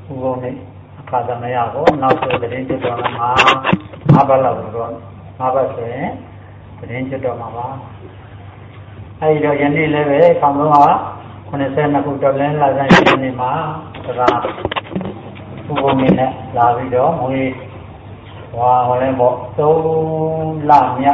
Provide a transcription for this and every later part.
ဥပုံနဲ့အခါသမယကိုနောက်ဆိုသတင်းကျွတ်တော်မှာငါးပတ်လောက်တော့ငါးပတ်ဆိုရင်သတင်းကျွတ်တော်မှာပါအဲဒီတော့ယနေ့လည်းပဲခေါင်းဆုံးက92ခုတော်လင်းလာဆိုင်ရှင်နေမှာဒါကဥပုံနဲ့လာပြီးတော့ငွေဟောလဲပေါ့3လမြ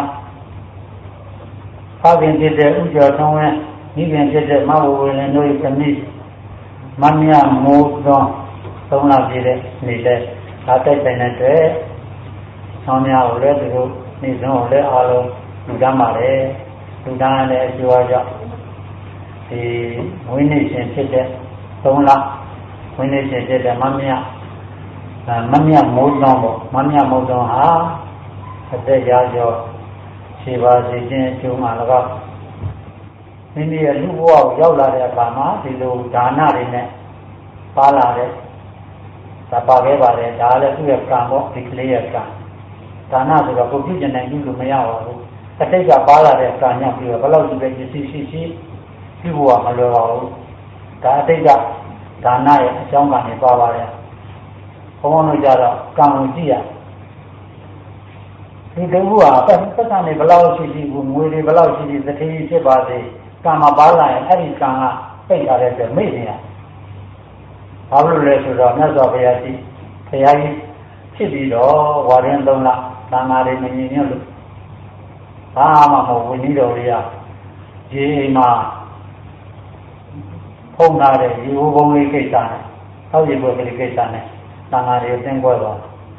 ဖခင်ဖြစ်တဲ့ဥကျော်ထုံးဝင်းမိခင်ဖြစ်တဲ့မဘဝေလင်တို့၏သမီးမမြမိုးသော3လပြည့်တဲ့နေ့လဲဒါတိုက်ဆိုင်တဲ့အတွက်ဆောင်းများကိုလည်းသူတို့နေ့ဆုံးကိုလည်းအားလုံးလူတန်းပါတယ်လူတန်းလည်းအကျိုးအကြောင်းဒီဝိနည်းရှင်ဖြစ်တဲ့3လဝိနည်းရှင်ဖြစ်တဲ့မမြမိုးသောပေါ့မမြမိုးသောဟာအသက်ရာကျော်ခြေပါစေခြင်းအကျိုးမှာလည်းမိမိရဲ့လူဘဝကိုရောက်လာတဲ့အခါမှာဒီလိုဒါနတွေနဲ့ပါလာတဲ့ဒါပါခဲ့ပါတယ်ဒါလည်းသူ့ရဲ့ကံပေါ့ဒီကလေးရဲ့ကံဒါနဆိုတော့ကိုပြုကျင်နိုင်လို့မရပါဘူးအတိတ်ကပါလာတဲ့ကံညောက်ပြီးတော့ဘယ်လောက်ဒီပဲရှိပြုဖို့ကမလွယ်ပါဘူးဒါအတိတ်ကဒါနရဲ့အကြောင်းကနေပါပါတယ်ဘုန်းဘုန်းတို့ကြတော့ကံကိုကြည့်ရဒီတခုဟာပတ်စံတွေဘယ်လောက်ရှိငွေတွေဘယ်လောက်ရှိသတိဖြစ်ပါစေကံမှာပါလာရင်အဲ့ဒီကံကပိတ်ထားတဲ့အတွက်မေ့နေရဘာလို့လဲဆိုတော့မြတ်စွာဘုရားကြီးဖြစ်ပြီးတော့ဝါရင်3လသံဃာတွေမမြင်ရလို့ဘာမှမဟုတ်ဝိနည်းတော်တွေကဒီအိမ်မှာဖုံးထားတဲ့ရေဘုံလေးကိစ္စနဲ့သောက်ရေဘုံလေးကိစ္စနဲ့သံဃာတွေသင်္ကွဲသွား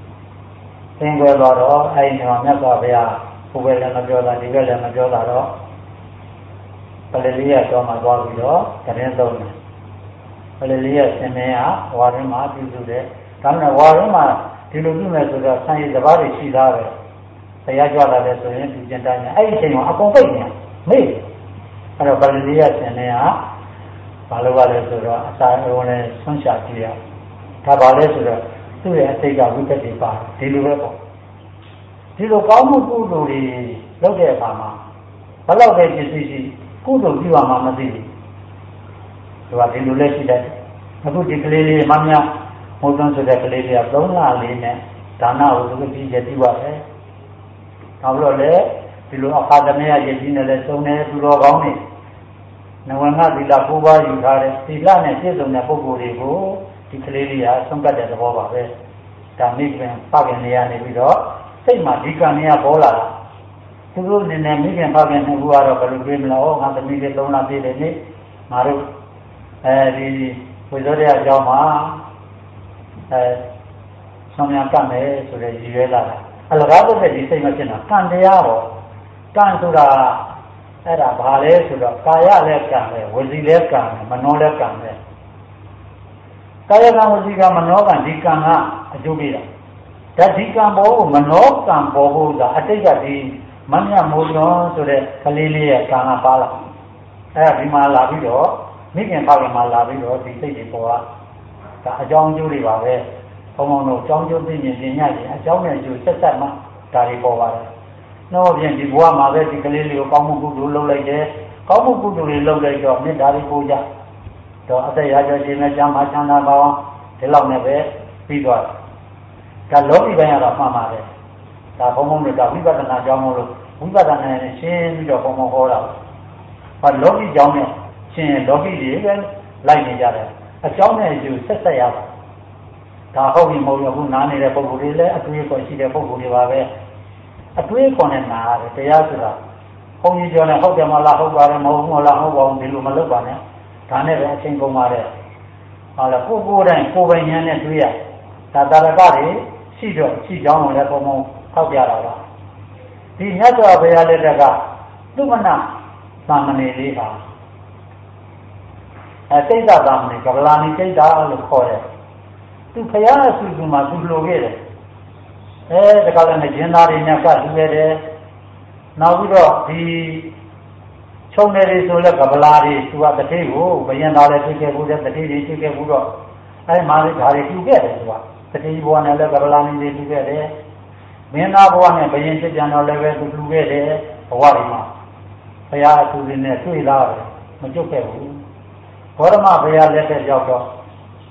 တော့အဲ့ဒီမှာမြတ်စွာဘုရားဘုဘယ်လည်းမပြောတာဒီဘက်လည်းမပြောတာတော့ပလလေးရတော့မှသွားပြီးတော့သတင်းသုံးတယ်ပလလေးရဆင်းနေကဝါရင်းမှာပြုစုတယ်ဒါနဲ့ဝါရင်းမှာဒီလိုပြုမယ်ဆိုတော့ဆံရည်တစ်ပါးတွေရှိသားပဲတရားကြွလာတယ်ဆိုရင်ဒီကျန်တိုင်းအဲ့ဒီအချိန်မှာအကုန်ပိတ်နေမေ့အဲ့တော့ပလလေးရဆင်းနေကဘာလို့ပါလဲဆိုတော့အစာအုံးနဲ့ဆွန့်ရှာကြည့်ရဒါပါလဲဆိုတော့သူ့ရဲ့အစိတ်ကဝိပဿနာပါဒီလိုပဲပေါ့ဒီလိုကောင်းမှုကုသိုလ်တွေလုပ်တဲ့အခါမှာဘယ်လောက်ပဲဖြစ်ရှိကုသိုလ်ပြုရမှာမသိဘူးသူကဒီလိုလဲရှိတယ်အခုဒီကလေးလေးမမြမိုးသွန်းဆိုတဲ့ကလေးလေးက3လလေးနဲ့ဒါနကိုသူကကြည့်ရပြုရတယ်နောက်တော့လေဒီလိုအခါသမယရည်ကြီးနဲ့လဲစုံနေသူတော်ကောင်းနေနဝငါသီလ9ပါးယူထားတဲ့သီလနဲ့ပြည့်စုံတဲ့ပုဂ္ဂိုလ်တွေကိုဒီကလေးလေးကဆုံးကတ်တဲ့သဘောပါပဲဒါမိခင်ဖခင်နေရနေပြီးတော့စိတ်မှာဒီကံနေရပေါ်လာတာသူတို့နေနေမိခင်ဖခင်နှစ်ခုကတော့ဘယ်လိုပြေးမလားငါသမီးလေး3လပြည့်တယ်နေ့ငါတို့ဒီဝိဇ္ဇရအကြောင်းမှာဆောင်ရကတ်မယ်ဆိုတဲ့ရည်ရွယ်လာတာအလကားတဲ့ဒီစိတ်မဖြစ်တာကံတရားပေါ့ကံဆိုတာအဲ့ဒါဘာလဲဆိုတော့ကာယလည်းကံပဲဝစီလည်းကံပဲမနောလည်းကံပဲကာယကံဝစီကံမနောကံဒီကံကအကျိုးပေးတာဒါဒီကံပေါ်ကိုမနောကံပေါ်ဖို့ဆိုတာအတိတ်ကဒီမမြတ်မိုးတော်ဆိုတဲ့ကလေးလေးရဲ့ကံကပါလာအဲ့ဒါဒီမှာလာပြီးတော့မိခင်ဖခင်မှာလာပြီးတော့ဒီစိတ်တွေပေါ်တာအကြောင်းကျိုးတွေပါပဲဘုံဘုံတို့အကြောင်းကျိုးသိမြင်ပညာရှင်အကြောင်းနဲ့အကျိုးဆက်မှဒါတွေပေါ်ပါတယ်နောက်ပြန်ဒီဘဝမှာပဲဒီကလေးလေးကိုကောင်းမှုကုသိုလ်လုပ်လိုက်တယ်ကောင်းမှုကုသိုလ်တွေလုပ်လိုက်တော့မေတ္တာတွေပို့ကြတော့အသက်ရကြခြင်းနဲ့ကျမ်းမာချမ်းသာပါအောင်ဒီလောက်နဲ့ပဲပြီးသွားတယ်ဒါလောကီပိုင်းကတော့မှန်ပါတယ်ဒါဘုံဘုံတို့ကဝိပဿနာကြောင်းမို့လို့ဝိပဿနာနဲ့ရှင်းပြီးတော့ဘုံဘုံဟောတာဟာလောကီကြောင်းနဲ့ရှင်းလောကီတွေပဲလိုက်နေကြတယ်အကြောင်းနဲ့အကျိုးဆက်ရပါဒါဟုတ်ပြီမဟုတ်ဘူးအခုနားနေတဲ့ပုဂ္ဂိုလ်တွေလည်းအတွေ့အကြုံရှိတဲ့ပုဂ္ဂိုလ်တွေပါပဲအတွေ့အကြုံနဲ့နားတယ်တရားဆိုတာဘုန်းကြီးပြောနေဟုတ်တယ်မလားဟုတ်ပါတယ်မဟုတ်ဘူးမလားဟုတ်ပါဘူးဒီလိုမလုပ်ပါနဲ့ဒါနဲ့ပဲအချိန်ကုန်ပါတယ်ဟာလေကိုယ်တိုင်းကိုယ်ပိုင်ဉာဏ်နဲ့တွေ့ရဒါတာရကတွေရှိတော့ရှိကြောင်းလည်းပုံပုံထောက်ပြတာပါဒီမြတ်စွာဘုရားလက်ထက်ကသုမနသာမဏေလေးဟာတိတ်တာသာမဏေကဗလာနီတိတ်တာလို့ခေါ်တယ်သူဖယားအဆူဆူမှာသူလိုခဲ့တယ်တခါလည်းကျင်းသားတွေနဲ့ကတူခဲ့တယ်နောက်ပြီးတော့ဒီချုံနေတွေဆိုလည်းကဗလာတွေသူကတတိကိုဘယင်သားလည်းသိခဲ့ဘူးတဲ့တတိတွေသိခဲ့ဘူးတော့မာလေးဓာတွေတူခဲ့တယ်သူကတတိဘဝနဲ့လည်းကဗလာနီတွေတူခဲ့တယ်မင်းသားဘဝနဲ့ဘယင်ဖြစ်ကြတော့လည်းပဲသူတူခဲ့တယ်ဘဝတွေမှာဘုရားအဆူတွေနဲ့တွေ့လာတယ်မကြုတ်ခဲ့ဘူးဘောရမဘုရားလက်ထက်ရောက်တော့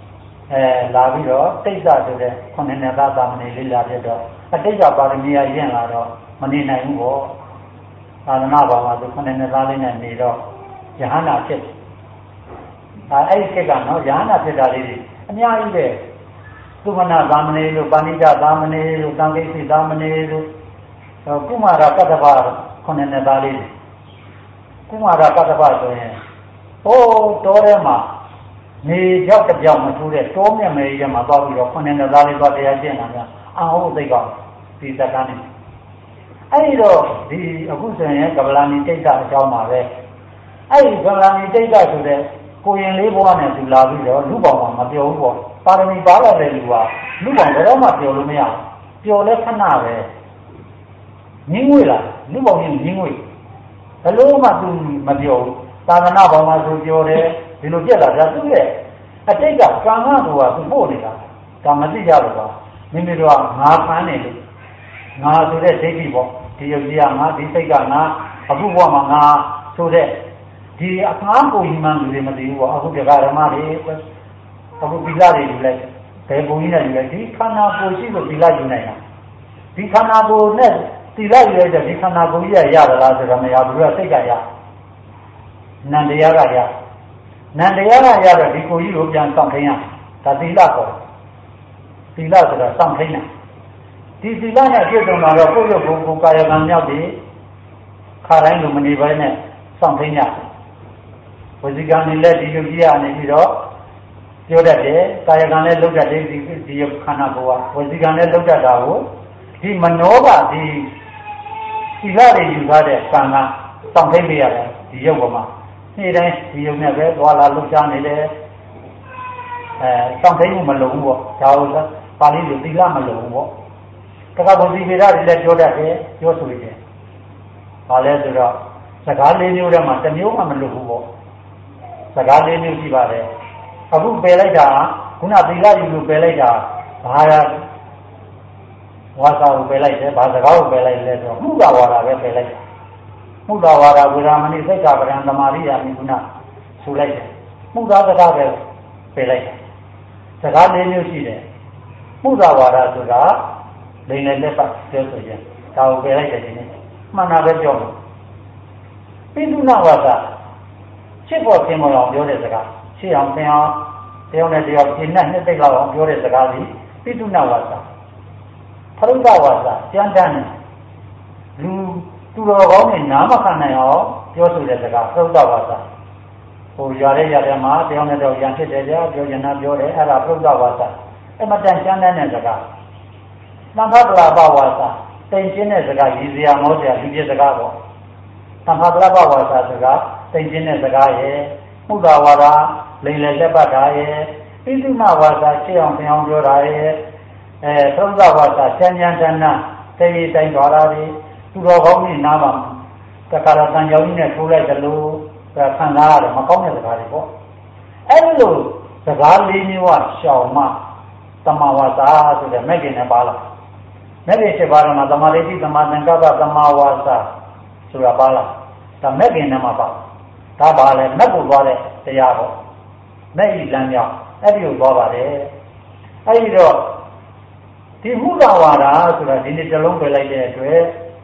လာပြီးတော့တိတ်္တဆိုတဲ့ခုနှစ်နှစ်သားသာမဏေလေးလာဖြစ်တော့အတိတ်ကပါရမီရရင်လာတော့မနေနိုင်ဘူးပေါ့သာသနာ့ဘာမှာသူခုနှစ်နှစ်သားလေးနဲ့နေတော့ယဟန္တာဖြစ်အဲ့ဒီခေတ်ကနော်ယဟန္တာဖြစ်တာလေးတွေအများကြီးပဲသုမနာသာမဏေလို့ပါဏိတသာမဏေလို့သံဃိသိသာမဏေလို့ကုမာရကတ္တဗခုနှစ်နှစ်သားလေးတွေကုမာရကတ္တဗဆိုရင်ဟိုးတောထဲမှာနေကြောက်တကြောက်မထူးတဲ့တောမြတ်မေကြီးထဲမှာသွားပြီးတော့ခုနှစ်နှစ်သားလေးသွားတရားကျင့်တာများအဟုတ်သိကောင်းဒီစကားနဲ့အဲ့ဒီတော့ဒီအခုဆိုရင်ကဗလာဏီတိတ်္တအကြောင်းပါပဲအဲ့ဒီကဗလာဏီတိတ်္တဆိုတဲ့ကိုရင်လေးဘဝနဲ့သူလာပြီးတော့လူပေါင်းမှာမပြောဘူးပေါ့ပါရမီပါလာတဲ့လူကလူပေါင်းဘယ်တော့မှပြောလို့မရဘူးပြောလဲခဏပဲငင်းငွေလားလူပေါင်းကြီးငင်းငွေဘယ်လို့မှသူမပြောဘူးသာသနာ့ဘောင်မှာသူပြောတယ်ဒီလိုပြက်လာတာသူရဲ့အတိတ်ကကာမဘဝသူပို့နေတာဒါမသိကြဘူးကွာမိမိတို့ကငါဖမ်းနေလို့ငါဆိုတဲ့ဒိဋ္ဌိပေါ့ဒီယုတ်ကြီးကငါဒီစိတ်ကငါအခုဘဝမှာငါဆိုတဲ့ဒီအခါကိုကြီးမှန်းလူတွေမသိဘူးပေါ့အခုတရားဓမ္မတွေအခုသီလတွေယူလိုက်ဘယ်ပုံကြီးနဲ့ယူလိုက်ဒီခန္ဓာကိုယ်ရှိလို့သီလယူနိုင်တာဒီခန္ဓာကိုယ်နဲ့သီလယူလိုက်တဲ့ဒီခန္ဓာကိုယ်ကြီးရရလားဆိုတော့မရဘူးကစိတ်ကရနန္တရားကရနန္တရားကရတော့ဒီကိုယ်ကြီးကိုပြန်စောင့်ထိန်ရဒါသီလခေါ်သီလဆိုတာစောင့်ထိန်တာဒီသီလနဲ့ပြည့်စုံလာတော့ကိုယ့်ရုပ်ကိုယ်ကာယကံမြောက်ပြီးခါတိုင်းလိုမနေပါနဲ့စောင့်ထိန်ရဝစီကံနဲ့လက်ဒီယုတ်ကြီးကနေပြီးတော့ပြောတတ်တယ်ကာယကံလည်းလုပ်တတ်တယ်ဒီယုတ်ခန္ဓာကိုယ်ကဝစီကံလည်းလုပ်တတ်တာကိုဒီမနောကဒီသီလတွေယူထားတဲ့ကံကစောင့်ထိန်ပေးရတယ်ဒီယုတ်ပေါ်မှာနေ့တိုင်းဒီယုံနဲ့ပဲသွားလာလှုပ်ရှားနေတယ်စောင့်သိမှုမလုံဘူးပေါ့ဒါဟုတ်ပါဠိလိုသီလမလုံဘူးပေါ့တက္ကဗုဒ္ဓဗေဒတွေလည်းပြောတတ်တယ်ပြောဆိုတယ်ဘာလဲဆိုတော့စကားလေးမျိုးထဲမှာတစ်မျိုးမှမလုံဘူးပေါ့စကားလေးမျိုးရှိပါတယ်အခုပယ်လိုက်တာခုနသီလယူလို့ပယ်လိုက်တာဘာသာဝါစာကိုပယ်လိုက်တယ်ဘာစကားကိုပယ်လိုက်လဲဆိုတော့မှုကဝါဒပဲပယ်လိုက်မှုသာဝါဒဝေရမဏိစိတ်ကပရံသမာရိယာမိကုဏဆိုလိုက်တယ်မှုသာစကားပဲပယ်လိုက်တယ်စကားလေးမျိုးရှိတယ်မှုသာဝါဒဆိုတာလိမ့်နဲ့လက်ပတ်ပြောဆိုရင်ဒါကိုပယ်လိုက်တယ်ဒီနေ့မှန်တာပဲပြောမှာပိသုဏဝါဒချစ်ဖို့ခင်မအောင်ပြောတဲ့စကားချစ်အောင်သင်အောင်တယောက်နဲ့တယောက်ပြင်းနဲ့နှစ်သိလောက်အောင်ပြောတဲ့စကားကြီးပိသုဏဝါဒဖရုဒ္ဓဝါဒကြမ်းတမ်းလူသူတော်ကောင်းနဲ့နားမခံနိုင်အောင်ပြောဆိုတဲ့စကားသုဒ္ဓဝါဒဟိုရတဲ့မှာတယောက်နဲ့တယောက်ရန်ဖြစ်တယ်ကြာပြောရင်နာပြောတယ်အဲ့ဒါသုဒ္ဓဝါဒအမတန်ကျမ်းတမ်းတဲ့စကားသံဃာပလာပဝါဒတိမ်ချင်းတဲ့စကားရည်စရာမောစရာလူပြစကားပေါ့သံဃာပလာပဝါဒစကားတိမ်ချင်းတဲ့စကားရဲ့မှုသာဝါဒလိမ့်လေလက်ပတ်တာရဲ့ပိသုဏဝါဒရှင်းအောင်သင်အောင်ပြောတာရဲ့သုဒ္ဓဝါဒကျမ်းတမ်းတည်ရတိုင်းသွားတာဒီသူတော်ကောင်းကြီးနားမှာတခါတော့တန်ကြောင်ကြီးနဲ့ထိုးလိုက်တယ်လို့ခံစားရတယ်မကောင်းတဲ့စကားတွေပေါ့အဲ့လိုစကားလေးမျိုးကရှောင်မှတမဝါစာဆိုတဲ့မဲ့ခင်နဲ့ပါလာမဲ့ခင်7ပါးမှာတမာရိတိတမာသင်္ကပ္ပတမာဝါစာဆိုတာပါလာဒါမဲ့ခင်နဲ့မှာပါဒါပါလဲမဲ့ကိုသွားတဲ့တရားပေါ့မဲ့ဤလမ်းကြောင်းအဲ့ဒီကိုသွားပါတယ်အဲ့ဒီတော့ဒီမှုသာဝါဒဆိုတာဒီနေ့တစ်လုံးပြလိုက်တဲ့အတွက်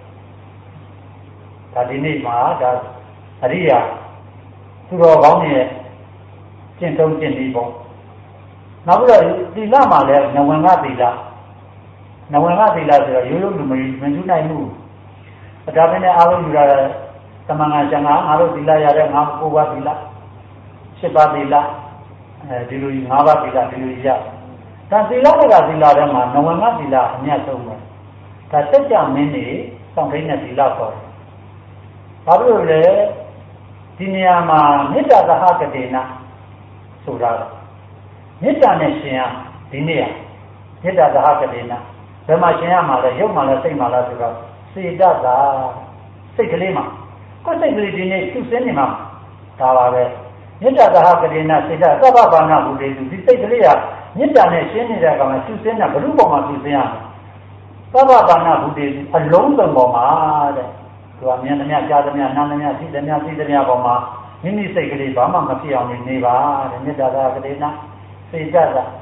ဒါဒီနေ့မှာဒါအရိယာသူတော်ကောင်းရဲ့ကျင့်သုံးကျင့်ပြီးပေါ့နောက်ပြီးတော့သီလမှာလည်းနဝံငသီလဆိုတော့ရိုးရိုးလူမယူနိုင်ဘူးဒါပဲနဲ့အားလုံးယူရတဲ့သမငါကျန်ငါတို့သီလရတဲ့ငါ9ပါးသီလ10ပါးသီလဒီလို5ပါးသီလဒီလိုရဒါသီလတွေကသီလထဲမှာနဝံငသီလအမြတ်ဆုံးပဲဒါစัจ जा မင်းနေစောင့်ထိန်တဲ့သီလခေါ်တယ်ဘာလို့လဲဒီနေရာမှာမေတ္တာသဟကတိနာဆိုတာမေတ္တာနဲ့ရှင်ရဒီနေ့ရမေတ္တာသဟကတိနာဘယ်မှာရှင်ရမှာလဲရုပ်မှာလဲစိတ်မှာလဲဆိုတော့စေတသာစိတ်ကလေးမှာကိုယ်စိတ်ကလေးဒီနေ့သူ့စင်းနေမှာဒါပါပဲမေတ္တာသဟကတိနာစေတသဗ္ဗဘာနာဘုဒ္ဓေသူဒီစိတ်ကလေးကမေတ္တာနဲ့ရှင်းနေတဲ့အခါမှာသူ့စင်းတာဘုရုပေါ်မှာသူ့စင်းရမယ်သဗ္ဗဘာနာဘုဒ္ဓေအလုံးစုံပေါ်မှာတဲ့သူကမြင်သမျှကြားသမျှနားသမျှသိသမျှပေါ်မှာမိမိစိတ်ကလေးဘာမှမဖြစ်အောင်နေပါတဲ့မေတ္တာသာကလေးနာစေတသာ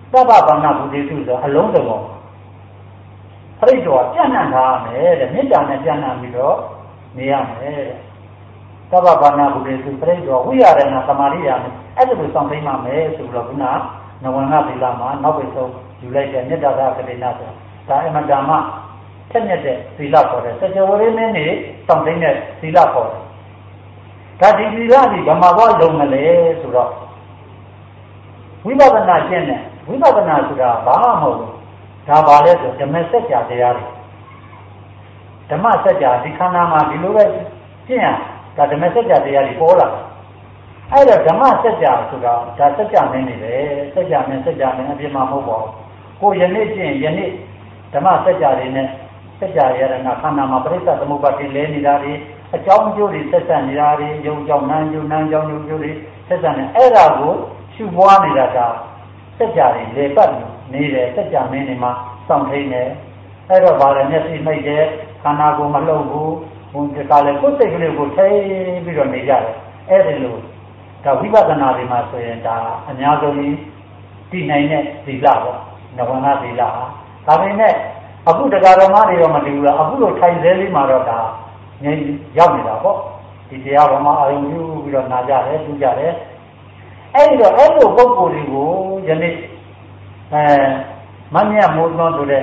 သဗ္ဗဗန္နဘုဒ္ဓိတုဆိုအလုံးစုံပေါ့ပရိဒေါပြန့်နှံ့ထားမယ်တဲ့မေတ္တာနဲ့ပြန့်နှံ့ပြီးတော့နေရမယ်တဲ့သဗ္ဗဗန္နဘုဒ္ဓိတုပရိဒေါဝိရဏသမာရိယာနဲ့အဲ့ဒါကိုစောင့်သိမ်းပါမယ်ဆိုတော့ခုနနဝန္နသီလမှာနောက်ပိတ်ဆုံးယူလိုက်တဲ့မေတ္တာကကတိနာဆိုဒါအမတ္တမထက်မြက်တဲ့သီလခေါ်တယ်စကြဝဠာမင်းနေစောင့်သိမ်းတဲ့သီလခေါ်တယ်ဒါဒီသီလဒီဗမာဘောလုံးမလဲဆိုတော့ဝိပဿနာရှင်းတယ်ဝိပဿနာဆိုတာဘာမှမဟုတ်ဘူးဒါပါလဲဆိုဓမ္မစကြာတရားတွေဓမ္မစကြာဒီခန္ဓာမှာဒီလိုပဲရှင်းရဒါဓမ္မစကြာတရားတွေပေါ်လာအဲ့တော့ဓမ္မစကြာဆိုတာဒါစကြာမင်းနေပဲစကြာမင်းအပြင်မှာမဟုတ်ပါဘူးကိုယနေ့ရှင်းယနေ့ဓမ္မစကြာတွေနဲ့စကြာရတနာခန္ဓာမှာပရိစ္ဆေသမုပ္ပါဒ်လဲနေတာတွေအကြောင်းအကျိုးတွေဆက်ဆက်နေတာတွေယုံကြောင့်နာမ်ကြောင့်ယုံကျိုးတွေဆက်ဆက်နေအဲ့ဒါကိုရှုပွားနေတာကစက်ကြတွေလေပတ်နေတယ်စက်ကြမင်းတွေမှာစောင့်ထိန်တယ်အဲ့တော့ဗာလည်းမျက်စိမိတ်တယ်ခန္ဓာကိုယ်မလှုပ်ဘူးဘုံတကလည်းကိုယ်စိတ်ကလေးကိုထိပြီးတော့နေကြတယ်အဲ့ဒီလိုဒါဝိပဿနာတွေမှာဆိုရင်ဒါအများဆုံးတည်နိုင်တဲ့သီလပေါ့နဝနာသီလဒါပေမဲ့အခုတရားတော်မှတွေတော့မတည်ဘူးလားအခုလိုထိုင်သေးလေးမှာတော့ဒါငြိမ်ရောက်နေတာပေါ့ဒီတရားတော်မှာအာရုံယူပြီးတော့နာကြတယ်သူကြတယ်အဲ့တော့အဲ့လိုပုဂ္ဂိုလ်တွေကိုယနေ့မမြတ်မိုးသွန်းဆိုတဲ့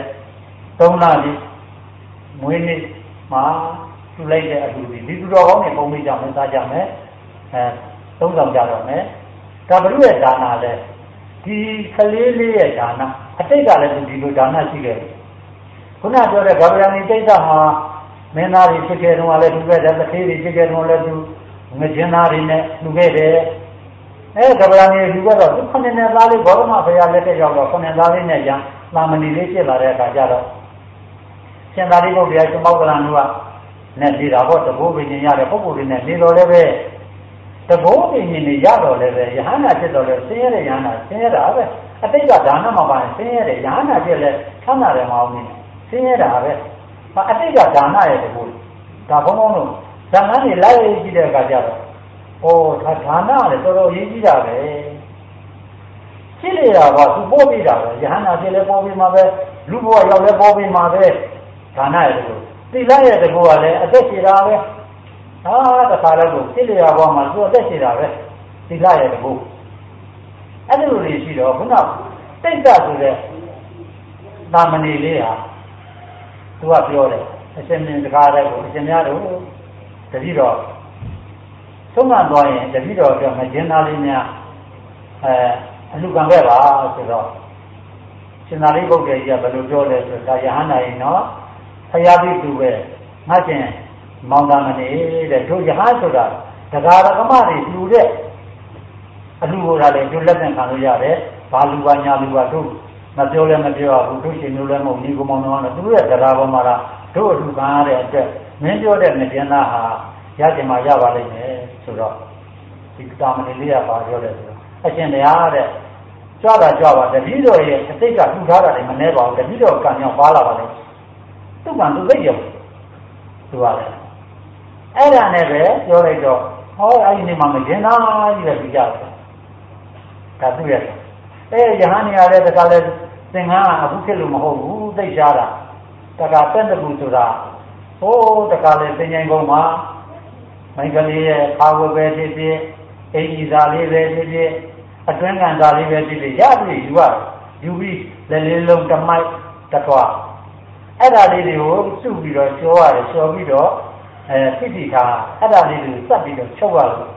3လကြီးမွေးနေ့မှာပြုလိုက်တဲ့အတူဒီသူတော်ကောင်းတွေပုံမိကြမယ်စားကြမယ်သုံးဆောင်ကြတော့မယ်ဒါဘုရားရဲ့ဒါနာလဲဒီကလေးလေးရဲ့ဒါနာအတိတ်ကလည်းဒီလိုဒါနာရှိခဲ့တယ်ခုနပြောတဲ့ဂဗယဏီတိတ်တာမှာမင်းသားတွေဖြစ်ခဲ့တော့လည်းသူပဲတဲ့တထေးတွေဖြစ်ခဲ့တော့လည်းသူငကျင်းသားတွေနဲ့လူခဲ့တယ်ကဗလာနေလူကတော့ခုနှစ်နှစ်သားလေးဘောရမဘုရားလက်ထက်ရောက်တော့ခုနှစ်သားလေးနဲ့ကြာသာမဏေလေးဖြစ်လာတဲ့အခါကျတော့ရှင်သာရိပုတ္တရာရှင်မောက္ကလန်တို့ကနဲ့နေတာပေါ့တဘိုးပင်ရှင်ရတဲ့ပုဂ္ဂိုလ်တွေနဲ့နေတော်လည်းပဲတဘိုးပင်ရှင်တွေရတော့လည်းပဲယဟန္တာဖြစ်တော့လည်းဆင်းရဲတဲ့ယဟန္တာဆင်းရဲတာပဲအတိတ်ကဒါနမပါရင်ဆင်းရဲတဲ့ယဟန္တာဖြစ်လဲဆန်းတာတယ်မအောင်ဘူးဆင်းရဲတာပဲအတိတ်ကဒါနရဲ့တဘိုးဒါဘုံဘုံတို့ဇာတ်လမ်းတွေလိုက်ကြည့်တဲ့အခါကျတော့ဒါနလည်းတော်တော်ရေးကြည့်တာပဲရှိလေတာကသူပို့ပြီးတာပဲယဟန္တာဖြစ်လဲပို့ပြီးမှာပဲလူဘဝရောက်လဲပို့ပြီးမှာပဲဒါနရဲ့တကူသီလရဲ့တကူကလည်းအသက်ရှိတာပဲတခါလည်းကိုရှိလေတာဘဝမှာသူအသက်ရှိတာပဲသီလရဲ့တကူအဲ့ဒီလိုတွေရှိတော့ခုနတိတ်တဆိုတဲ့သာမဏေလေးဟာသူကပြောတယ်အရှင်မြင်တကားတဲ့ကိုအရှင်များတို့တတိတော့သုံးမှသွားရင်တတိတော်ကမကျင်းသားလေးများအလှကံခဲ့ပါဆိုတော့ရှင်သာရိပုတ္တရာကြီးကဘယ်လိုပြောလဲဆိုတော့ယဟန္တာရင်နော်ဖယားပြီးသူပဲငါချင်းမောင်သားမနေတဲ့တို့ယဟန်ဆိုတာတရားဓမ္မတွေလူတဲ့အလှကိုလည်းတို့လက်ခံခံလို့ရတယ်ဘာလူပါညာလူပါတို့မပြောလဲမပြောဘူးတို့ရှင်မျိုးလည်းမဟုတ်ညီကောင်မောင်တော့သူရဲ့တရားပေါ်မှာတို့အလှခံရတဲ့အတွက်မင်းပြောတဲ့ငကျင်းသားဟာရကြမှာရပါလိမ့်မယ်ဆိုတော့ဒီတာမဏေလေးကပါပြောတယ်ဆိုတော့အရှင်တရားတဲ့ကြွတာကြွပါတတိတော်ရဲ့အစိတ်ကထူထားတာလည်းမနှဲပါဘူးတတိတော်ကံကြောင့်ပါလာပါလိမ့်သူ့ကံသူသိရောသူကလည်းအဲ့ဒါနဲ့ပဲပြောလိုက်တော့ဟောအဲ့ဒီနေ့မှမကျင်သားကြီးပဲပြီးကြတယ်ဒါသူ့ရဲ့ယဟန်နေရတဲ့တခါလဲသင်္ကန်းအခုဖြစ်လို့မဟုတ်ဘူးသိကြတာတခါတဲ့တကူဆိုတာဟိုးတခါလဲသင်္ကြန်ကုန်းမှာမိကလေးရဲ့ခါဝယ်ပဲဖြစ်ဖြစ်အင်ကြီးသားလေးပဲဖြစ်ဖြစ်အတွင်းကန်သားလေးပဲဖြစ်ဖြစ်ရပြီယူပြီးလက်လေးလုံးတမိုက်တထွားအဲ့ဒါလေးတွေကိုစုပြီးတော့ကျော်ရတယ်ကျော်ပြီးတော့ဖိဖိထားအဲ့ဒါလေးတွေကိုစက်ပြီးတော့ချုပ်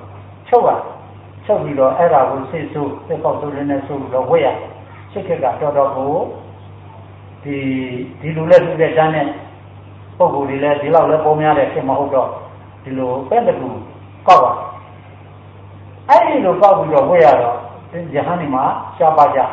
ပြီးတော့အဲ့ဒါကိုစိတ်ဆိုးစိတ်ပေါက်ဆိုးလေးနဲ့ဆိုးပြီးတော့ဝတ်ရစိတ်ခက်ကတော်တော်ကိုဒီလူလက်လူတဲ့တန်းနဲ့ပုံကိုယ်တွေလည်းဒီလောက်လည်းပုံများတယ်ဖြစ်မဟုတ်တော့ဒီလိုပဲတကူကောက်ပါအဲ့ဒီလိုကောက်ပြီးတော့ဝတ်ရတော့ယဟန်ဒီမှာရှားပါတဲ့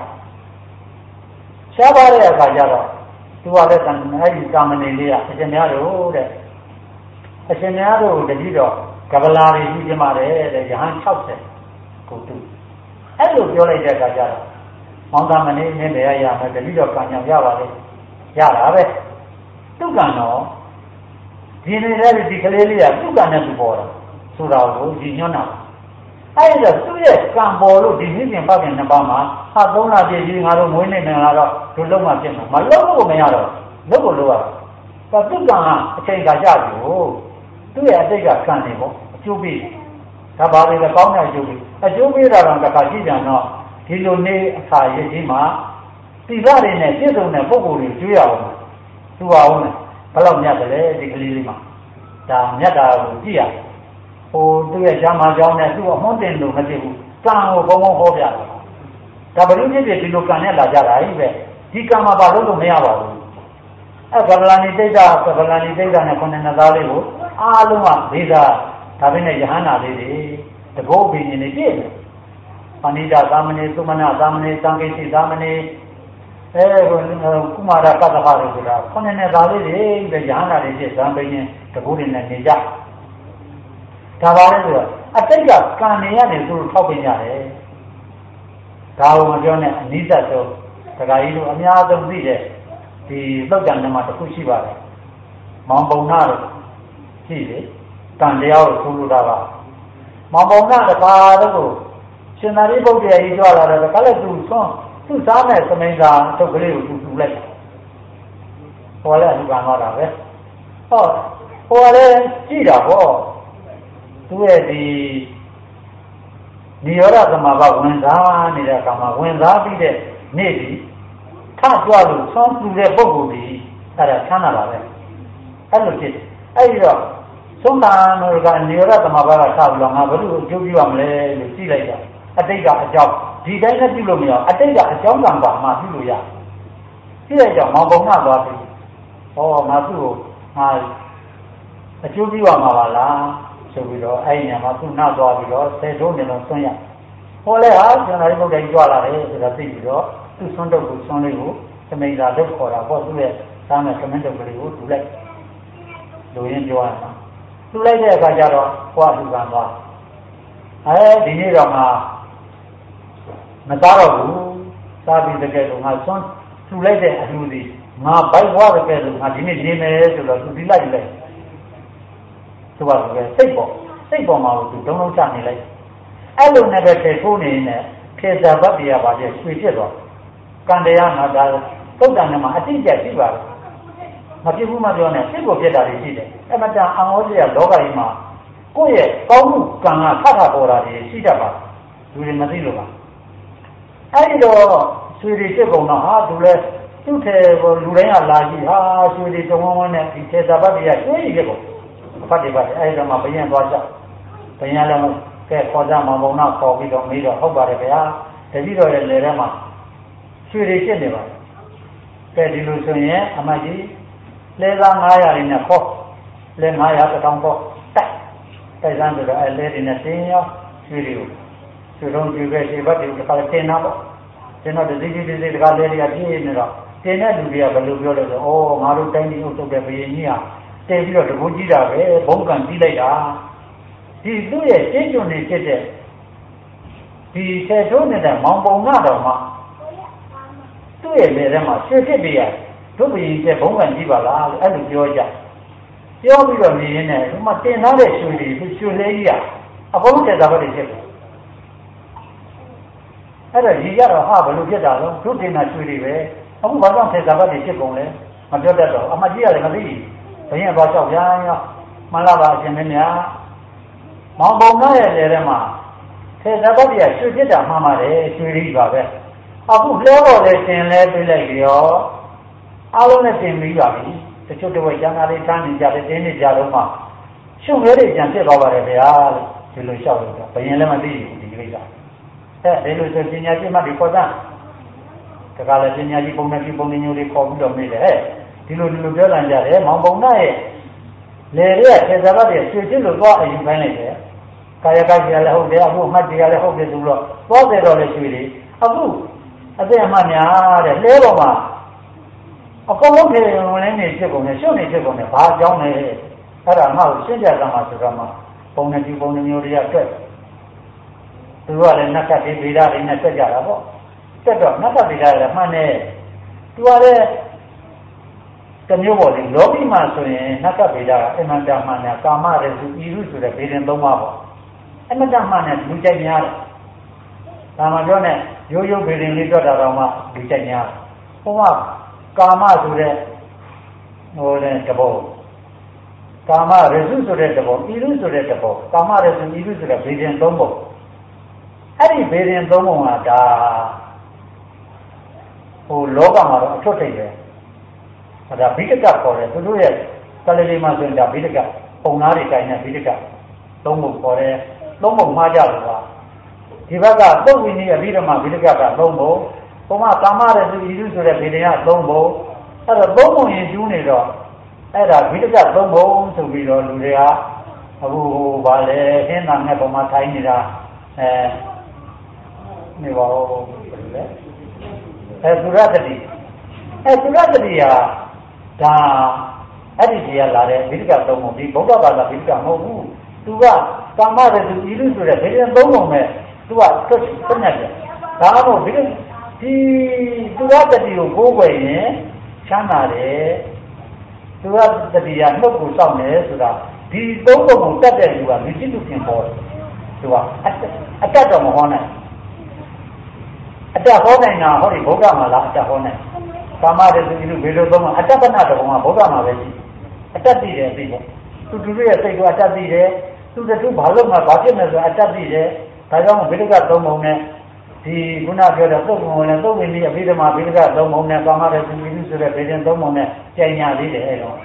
အခါကျတော့သူကလည်းအဲ့ဒီကာမဏေလေးကအရှင်များတို့တဲ့အရှင်များတို့တတိတော့ကဗလာတွေကြီးကျမတယ်တဲ့ယဟန်60ကိုသူအဲ့လိုပြောလိုက်တဲ့အခါကျတော့မောင်ကာမဏေနဲ့လည်းရမယ်တတိတော့ကံကြောင့်ရပါလေရတာပဲသူကံတော့ဒီနေတဲ့ဒီကလေးလေးကသူ့ကံနဲ့သူပေါ်တာဆိုတာကိုကြည်ညွှန်းတာအဲ့ဒါသူ့ရဲ့ကံပေါ်လို့ဒီနေ့ပြင်ပတ်ပြင်နှစ်ပါးမှာဟာ3လပြည့်ကြီးငါတို့မွေးနေနေလာတော့ဒီလုံးမှဖြစ်မှာမလုံးလို့မရတော့လုံးကိုလုံးရတော့သူ့ကံကအချိန်ခါကြပြီဟိုသူ့ရဲ့အတိတ်ကကံနေပေါ့အကျိုးပေးဒါပါလေကောင်းတဲ့အကျိုးပေးတာတော့တစ်ခါကြည့်ပြန်တော့ဒီလိုနေအခါရည်ကြီးမှာတိရတွေနဲ့ပြည့်စုံတဲ့ပုံကိုယ်တွေကျွေးရအောင်သူပါအောင်ဘယ်လောက်မြတ်တယ်လဲဒီကလေးလေးမှာဒါမြတ်တာကိုကြည့်ရဟိုသူ့ရဲ့ဂျာမာကြောင်းနဲ့သူ့အမွှန်းတင်လို့မဖြစ်ဘူးကံကိုဘုံဘုံဟောပြတယ်ဒါဘယ်လိုဖြစ်ဖြစ်ဒီလိုကံနဲ့လာကြတာဟိပဲဒီကံမှာဘာလို့မရပါဘူးကဗလာဏီတိတ်တာနဲ့ခုနှစ်နှစ်သားလေးကိုအားလုံးကဒေသာဒါပဲနဲ့ယဟန္တာလေးတွေတကောဘိညာဉ်တွေပြည့်တယ်ပဏိတာသာမဏေသုမနာသာမဏေသံဃိစီသာမဏေကုမာရကတ္တဖတွေဆိုတာခုနှစ်နှစ်သားလေးတွေပဲယဟန္တာတွေပြည့်ဇံဘိညာဉ်တကောတွေနဲ့နေကြဒါပါလေဆိုတော့အတိတ်ကကံနေရတယ်သူတို့ထောက်ပင်ရတယ်ဒါကိုမပြောနဲ့အနိစ္စဆုံးဒကာကြီးတို့အများဆုံးသိတဲ့ဒီသုတ်တန်ဓမ္မတစ်ခုရှိပါတယ်မောင်ပုံနာတို့ရှိလေတန်တရားကိုဆိုလိုတာပါမောင်ပုံနာတပါးတို့ရှင်သာရိပုတ္တရာကြီးကြွလာတော့ကလည်းသူစားမဲ့သမိန်သာထုတ်ကလေးကိုသူလိုက်ဟောလဲအလူကံသွားတာပဲဟောလဲကြည့်တာဟောသူရဲ့ဒီနိရောဓသမဘာဝင်စားနေတဲ့အခါမှာဝင်စားပြီးတဲ့နေ့ဒီထကြွလို့ဆောင်းပြတဲ့ပုဂ္ဂိုလ်ဒီအဲ့ဒါချမ်းသာပါပဲအဲ့လိုဖြစ်အဲ့ဒီတော့သုံးတာတို့ကနိရောဓသမဘာကထားပြီးတော့ငါဘယ်လိုအကျိုးပြုရမလဲလို့ကြည့်လိုက်တာအတိတ်ကအကြောင်းဒီတိုင်းနဲ့ပြုလို့မရအတိတ်ကအကြောင်းကံပါမှပြုလို့ရကြည့်လိုက်တော့မောင်ပုံနာသွားပြီဟောငါသူ့ကိုငါအကျိုးပြုရမှာပါလားဆိုပြီးတော့အဲ့ဒီညမှာသူ့နှောက်သွားပြီးတော့ဆယ်ထုံးနေတော့ဆွန့်ရဟောလဲဟာကျွန်တော်ဒီဘုဒ္ဓကြီးကြွလာတယ်ဆိုတော့သိပြီးတော့သူ့ဆွန့်တုပ်ကိုဆွန့်လေးကိုသမိန်သာလုပ်ခေါ်တာပေါ့သူ့ရဲ့သားမဲ့သမင်းတုပ်ကလေးကိုတူလိုက်လူရင်းပြောရမှာတူလိုက်တဲ့အခါကျတော့ဟောသူကသွားဒီနေ့တော့ငါမသားတော့ဘူးစားပြီးတကယ်လို့ငါဆွန့်တူလိုက်တဲ့အလူဒီငါဘိုက်ဝါတကယ်လို့ငါဒီနေ့နေမယ်ဆိုတော့သူဒီလိုက်သူကစိတ်ပေါ်မှာသူဒုံလုံးချနေလိုက်အဲ့လိုနဲ့ပဲထေထိုးနေနေခေဇာဘတ်တရားပါကျရွှေဖြစ်သွားကံတရားနာတာသုတ်တန်ထဲမှာအတိအကျရှိပါတယ်မဖြစ်ဘူးမပြောနဲ့စိတ်ကိုဖြစ်တာတွေရှိတယ်အမတန်အံ့ဩစရာလောကကြီးမှာကိုယ့်ရဲ့ကောင်းမှုကံကထထပေါ်တာတွေရှိတတ်ပါလူတွေမသိလို့ပါအဲ့ဒီတော့ရွှေတွေဖြစ်ကုန်တော့ဟာသူလဲသူ့ထဲလူတိုင်းကလာကြည့်ဟာရွှေတွေတုံဝန်းနဲ့ဒီခေဇာဘတ်တရားရွှေကြီးဖြစ်ကုန်ဖတ်တယ်အဲ့ဒီတော့မှဘယံသွားချက်ဘယံလည်းကဲခေါ်ကြမှာဘုံနာခေါ်ပြီးတော့မေးတော့ဟုတ်ပါတယ်ဗျာတတိတော်ရဲ့လေထဲမှာရွှေတွေဖြစ်နေပါတယ်ကဲဒီလိုဆိုရင်အမကြီးလဲသား900ရင်းနဲ့ခေါ်လဲ900 1000ခေါ်တိုက်စမ်းဆိုတော့အဲလဲတွေနဲ့တင်းရောရွှေတွေကိုရွှေလုံးကျွေးပဲရွှေဘတ်တွေတစ်ခါတင်တော့ကျွန်တော်ဒီတခါလဲတွေကပြည့်နေတော့တင်တဲ့လူတွေကဘယ်လိုပြောလဲဆိုဩငါတို့တိုင်းပြည်ဥထုတ်တဲ့ဘယင်ကြီးဟာတင်ပြီးတော့တကူကြီးတာပဲဘုံကံကြီးလိုက်တာဒီသူ့ရဲ့ရှင်းကျွန်းနေဖြစ်တဲ့ဒီထဲထုံးနေတဲ့မောင်ပုံနာတော်မှာသူ့ရဲ့လေထဲမှာရွှေဖြစ်ပြီးရတို့ဘယင်ကျဘုံကံကြီးပါလားအဲ့လိုပြောကြပြောပြီးတော့နေရင်းနဲ့ဒီမှာတင်ထားတဲ့ရွှေတွေရွှေလေးကြီးကအကုန်တက်တာပဲဖြစ်တယ်အဲ့ဒါကြီးရတော့ဟာဘယ်လိုဖြစ်တာလဲတို့တင်တာရွှေတွေပဲအခုဘာကြောင့်တက်တာပဲဖြစ်ကုန်လဲမပြောတတ်တော့အမကြီးရတယ်မသိဘူးဘယင်သွားလျှောက်ပြန်ရောမှန်လားပါအရှင်မင်းများမောင်ပုံနာရဲ့လေထဲမှာထေသဘတ်ပြရွှေဖြစ်တာမှန်ပါတယ်ရွှေကြီးပါပဲအခုလှဲပေါ်လေတင်လဲပြေးလိုက်ရောအားလုံးနဲ့တင်ပြီးပါပြီတချို့တဝက်ကျန်တာလေးတန်းနေကြတယ်တင်းနေကြတော့မှရှုံရဲတွေကြံဖြစ်သွားပါတယ်ဗျာလို့ဒီလိုလျှောက်လို့ဘယင်လည်းမသိဘူးဒီကိစ္စဒီလိုဆိုပညာရှိမှဒီပေါ်တာတခါလေပညာရှိပုံနဲ့ဒီပုံညိုလေးခေါ်ပြီးတော့မေးတယ်ဒီလိုပြောလာကြတယ်မောင်ပုံနာရဲ့လေရဲ့ခေဇဘတ်ရဲ့ရွှေချစ်လို့သွားအယူခိုင်းလိုက်တယ်ကာယကကြီးလည်းဟုတ်တယ်အခုအမှတ်တရားလည်းဟုတ်တယ်ဆိုတော့သွားတယ်တော့လည်းရွှေတွေအခုအသက်အမှတ်များတဲ့လဲပေါ်မှာအကုန်လုံးခေဝင်လင်းနေဖြစ်ကုန်တယ်ရှုပ်နေဖြစ်ကုန်တယ်ဘာကြောင်းလဲအဲ့ဒါမှကိုရှင်းပြတာမှဆိုတော့မှပုံနဲ့ဒီပုံမျိုးတွေကတွေ့သူကလည်းနတ်ကတိဗေဒတွေနဲ့တွေ့ကြတာပေါ့တက်တော့နတ်ကဗေဒလည်းမှန်တယ်သူကလည်းတမျိုးပေါ်လေလောကီမှာဆိုရင်နတ်ကဗေဒကအမှန်တမှန်တယ်ကာမရေစုဤရုဆိုတဲ့ဗေဒင်၃ပါးပေါ့အမတမှနဲ့လူကြိုက်များတယ်ဒါမှပြောနဲ့ရိုးရိုးဗေဒင်လေးပြောတာတော့မှလူကြိုက်များဘုံကကာမဆိုတဲ့ဟိုတဲ့တဘောကာမရစုဆိုတဲ့တဘောဤရုဆိုတဲ့တဘောကာမရစုဤရုဆိုတဲ့ဗေဒင်သုံးပုံအဲ့ဒီဗေဒင်သုံးပုံကဒါဟိုလောကမှာတော့အထွတ်ထိပ်ပဲဒါဘိဒကခေါ်တယ်သူတို့ရဲ့ကလလီမှာဆိုရင်ဒါဘိဒကပုံနာတွေတိုင်းနဲ့ဘိဒကသုံးပုံခေါ်တယ်သုံးပုံမှားကြလို့ပါဒီဘက်ကသုတ်ဝိနည်းအဘိဓမ္မာဘိဒကကသုံးပုံဘုံကကာမရစုဤရုဆိုတဲ့ဗေဒင်ကသုံးပုံအဲ့တော့သုံးပုံရင်ကျူးနေတော့အဲ့ဒါဘိဒကသုံးပုံဆိုပြီးတော့လူတွေကအခုဗာလေဟင်းသာနဲ့ပုံမှာထိုင်းနေတာနေပါဦးဘယ်လိုလဲသုရတတိသုရတတိကဒါအဲ့ဒီကြီးကလာတဲ့ဘိဒကသုံးပုံဒီဗုဒ္ဓဘာသာဘိဒကမဟုတ်ဘူးသူကကာမရစုဤရုဆိုတဲ့ဗေဒင်သုံးပုံနဲ့သူကသက်နဲ့တယ်ဒါမှမဟုတ်ဒီသုရတတိကိုကိုးကွယ်ရင်ချမ်းသာတယ်သုရတတိကနှုတ်ကိုစောင့်တယ်ဆိုတာဒီသုံးပုံကိုတတ်တဲ့လူကမြစ်လူပြင်ပေါ်တယ်သူကအတတ်တော့မဟောနိုင်အတတ်ဟောနိုင်တာဟောဒီဗုဒ္ဓမှာလားအတတ်ဟောနိုင်ကာမရစုဤလိုဘယ်လိုသုံးမှာအတတ်ပနာတော်ကဗုဒ္ဓမှာပဲရှိအတတ်သိတယ်သိပေါ့သူတို့ရဲ့စိတ်ကအတတ်သိတယ်သူတို့ဘာလို့မှဘာဖြစ်နေဆိုအတတ်သိတယ်ဒါကြောင့်ဘိဒကသုံးပုံနဲ့ဒီခုနပြောတဲ့သုတ်ပုံနဲ့သုတ်ဝင်ပြီးအဘိဓမ္မာဘိဒကသုံးပုံနဲ့ကာမရစုဤလိုဆိုတဲ့ဗေဒင်သုံးပုံနဲ့ကြိုင်ညာသေးတယ်အဲ့တော့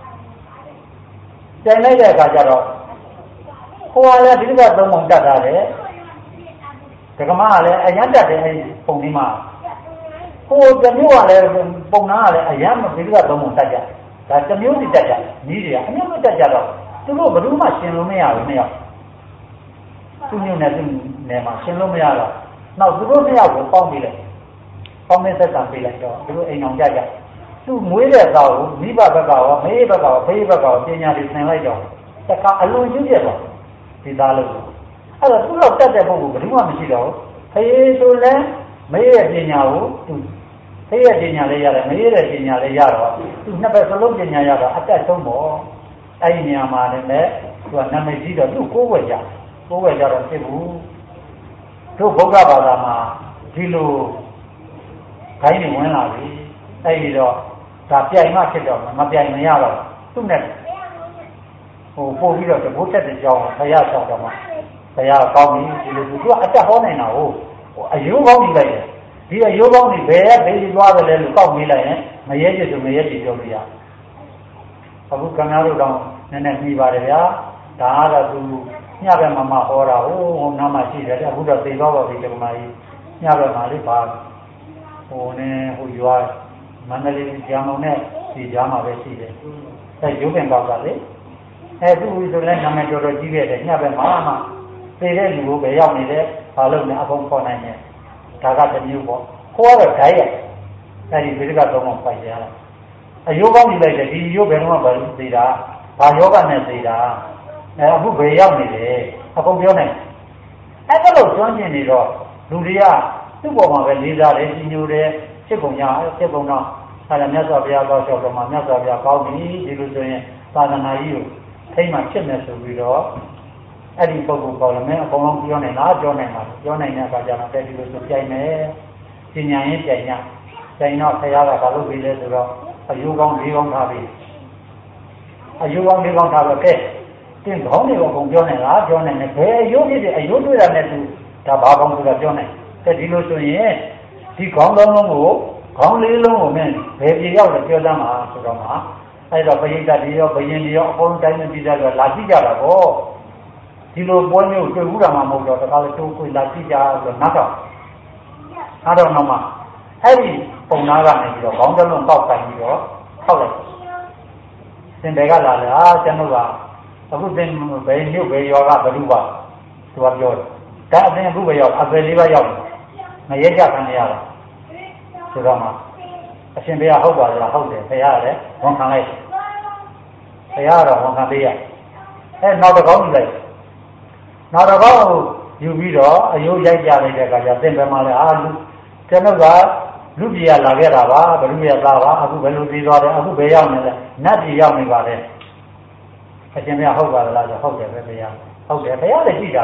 ကြိုင်လိုက်တဲ့အခါကျတော့ဟိုကလည်းဘိဒကသုံးပုံတတ်တာလေဒကမကလည်းအရန်တတ်တယ်အဲ့ဒီပုံဒီမှာဟိုတမျိုးကလည်းပုံနာကလည်းအရန်ဘိဒကသုံးပုံတတ်ကြဒါတမျိုးစီတတ်ကြညီးတွေကအမျိုးမျိုးတတ်ကြတော့သူတို့ဘယ်သူမှရှင်လို့မရဘူးမရသူမျိုးနဲ့သူနဲ့မှရှင်လို့မရတော့နောက်သူတို့နှစ်ယောက်ကိုပေါင်းပြီးလိုက်ပေါင်းတဲ့သက်သာပေးလိုက်တော့သူတို့အိမ်အောင်ကြကြသူမွေးတဲ့သားကိုမိဘဘက်ကရောမေးဘက်ကရောဖေးဘက်ကရောပညာတွေသင်လိုက်တော့တခါအလွန်ကျွတ်ပြတော့ဒီသားလို့အဲ့တော့သူတို့တက်တဲ့ပုဂ္ဂိုလ်ဘယ်သူမှမရှိတော့ဖေးဆိုလဲမေးရဲ့ပညာကိုသူဖေးရဲ့ပညာလေးရတယ်မေးရဲ့ပညာလေးရတော့သူနှစ်ဘက်စလုံးပညာရတော့အတက်ဆုံးပေါ့အဲ့ဒီနေရာမှာလည်းသူကနာမည်ကြီးတော့သူ့ကိုးဝယ်ကြတော့ဖြစ်ဘူးတို့ဗုဒ္ဓဘာသာမှာဒီလိုဂိုင်းတွေဝင်လာပြီအဲ့ဒီတော့ဒါပြိုင်မှဖြစ်တော့မပြိုင်မရတော့သူ့နဲ့ဟိုပို့ပြီးတော့တဘိုးတက်တဲ့ကြောင်းဘုရားဆောင်တော့မှဘုရားကောင်းပြီဒီလိုသူကအတက်ဟောနိုင်တာဟုတ်အယိုးကောင်းကြီးလိုက်တယ်ဒီအယိုးကောင်းကြီးဘယ်ဘေးသွားတယ်လဲလို့ကောက်မေးလိုက်ရင်မရဲချင်ဆိုမရဲချင်ပြောလို့ရအခုခင်ဗျားတို့တော့နည်းနည်းပြီးပါတယ်ဗျာဒါကတော့သူညဘက်မှာဟောတာဟိုနားမှာရှိတယ်အခုတော့သိသွားပါပြီဒီကမာကြီးညဘက်မှာလေးပါဟိုနဲ့ဟိုရွာမန္တလေးဂျာမုံနဲ့ဒီဂျာမှာပဲရှိတယ်အဲရုပ်ပင်ကောက်ကလေအဲသူ့ဆိုလဲနာမည်တော်တော်ကြီးခဲ့တယ်ညဘက်မှာမှသိတဲ့လူကိုပဲရောက်နေတယ်ဘာလို့လဲအကုန်ခေါ်နိုင်တယ်ဒါကတစ်မျိုးပေါ့ခေါ်တော့ဓာတ်ရအဲဒီဘိဒကသုံးအောင်ပိုက်ရတာအယိုးကောင်းကြီးလိုက်တယ်ဒီယိုးဘယ်တော့မှဘာလို့သိတာဘာယောဂနဲ့သိတာအခုဘယ်ရောက်နေလဲအကုန်ပြောနိုင်အဲ့ဒါလို့ကျွမ်းကျင်နေတော့လူတွေကသူ့ပေါ်မှာပဲလေးစားတယ်ကြီးညိုတယ်ဖြစ်ကုန်တော့အဲ့ဒါမြတ်စွာဘုရားတော်လျှောက်တော်မှာမြတ်စွာဘုရားကောင်းပြီဒီလိုဆိုရင်သာသနာကြီးကိုထိမှဖြစ်မယ်ဆိုပြီးတော့အဲ့ဒီပုဂ္ဂိုလ်ပေါ်လည်းမင်းအကုန်လုံးပြောနိုင်လားပြောနိုင်ပါပြောနိုင်တဲ့အခါကျတော့တဲ့ဒီလိုဆိုပြိုင်မယ်ပညာရင်ပြိုင်တော့ဆရာကဘာလို့ပြီးလဲဆိုတော့အယုကောင်း၄ကောင်းထားပြီးအယုကောင်း၄ကောင်းထားတော့ကဲတင်ခေါင်းတွေကအကုန်ပြောနိုင်လားပြောနိုင်တယ်ဘယ်အယုဖြစ်တယ်အယုတွေ့တာနဲ့သူဒါဘာကောင်းဆိုတာပြောနိုင်တယ်ဒီလိုဆိုရင်ဒီခေါင်းလုံးကိုခေါင်းလေးလုံးကိုမင်းဘယ်ပြေရောက်လဲပြောသားမှာဆိုတော့မှာအဲ့တော့ပရိသတ်တွေရောဘယင်တွေရောအကုန်တိုင်းပြည်သားတွေလာကြည့်ကြတာပေါ့ဒီလိုပွဲမျိုးတွေ့ဘူးတာမှမဟုတ်တော့တခါလေတိုးကိုလာကြည့်ကြဆိုနောက်တော့မှအဲ့ဒီပုံနာကနေပြီးတော့ခေါင်းတစ်လုံးပေါက်ပိုင်ပြီးတော့ထောက်လိုက်စင်တွေကလာလေကျွန်တော်ကအခုသင်ဘယ်မြို့ဘယ်ရွာကဘယ်သူပါသူကပြောတယ်ဒါအသင်အခုပဲရောက်အပယ်လေးပါရောက်မရဲကြခံရတာဆိုတော့မှအရှင်ဘုရားဟုတ်ပါလားဟုတ်တယ်ဘုရားလည်းဝန်ခံလိုက်ဘုရားတော့ဝန်ခံပေးရနောက်တစ်ကောင်းယူလိုက်နောက်တစ်ကောင်းကိုယူပြီးတော့အယိုးရိုက်ကြလိုက်တဲ့အခါကျသင်ဘယ်မှာလဲကျွန်တော်ကလူပြည်ကလာခဲ့တာပါဘလူရဲ့သားပါအခုဘယ်လိုပြီးသွားတယ်အခုဘယ်ရောက်နေလဲနတ်ပြည်ရောက်နေပါတယ်အရှင်ဘုရားဟုတ်ပါလားဆိုဟုတ်တယ်ပဲဘုရားဟုတ်တယ်ဘုရားလည်းကြည့်ကြတော့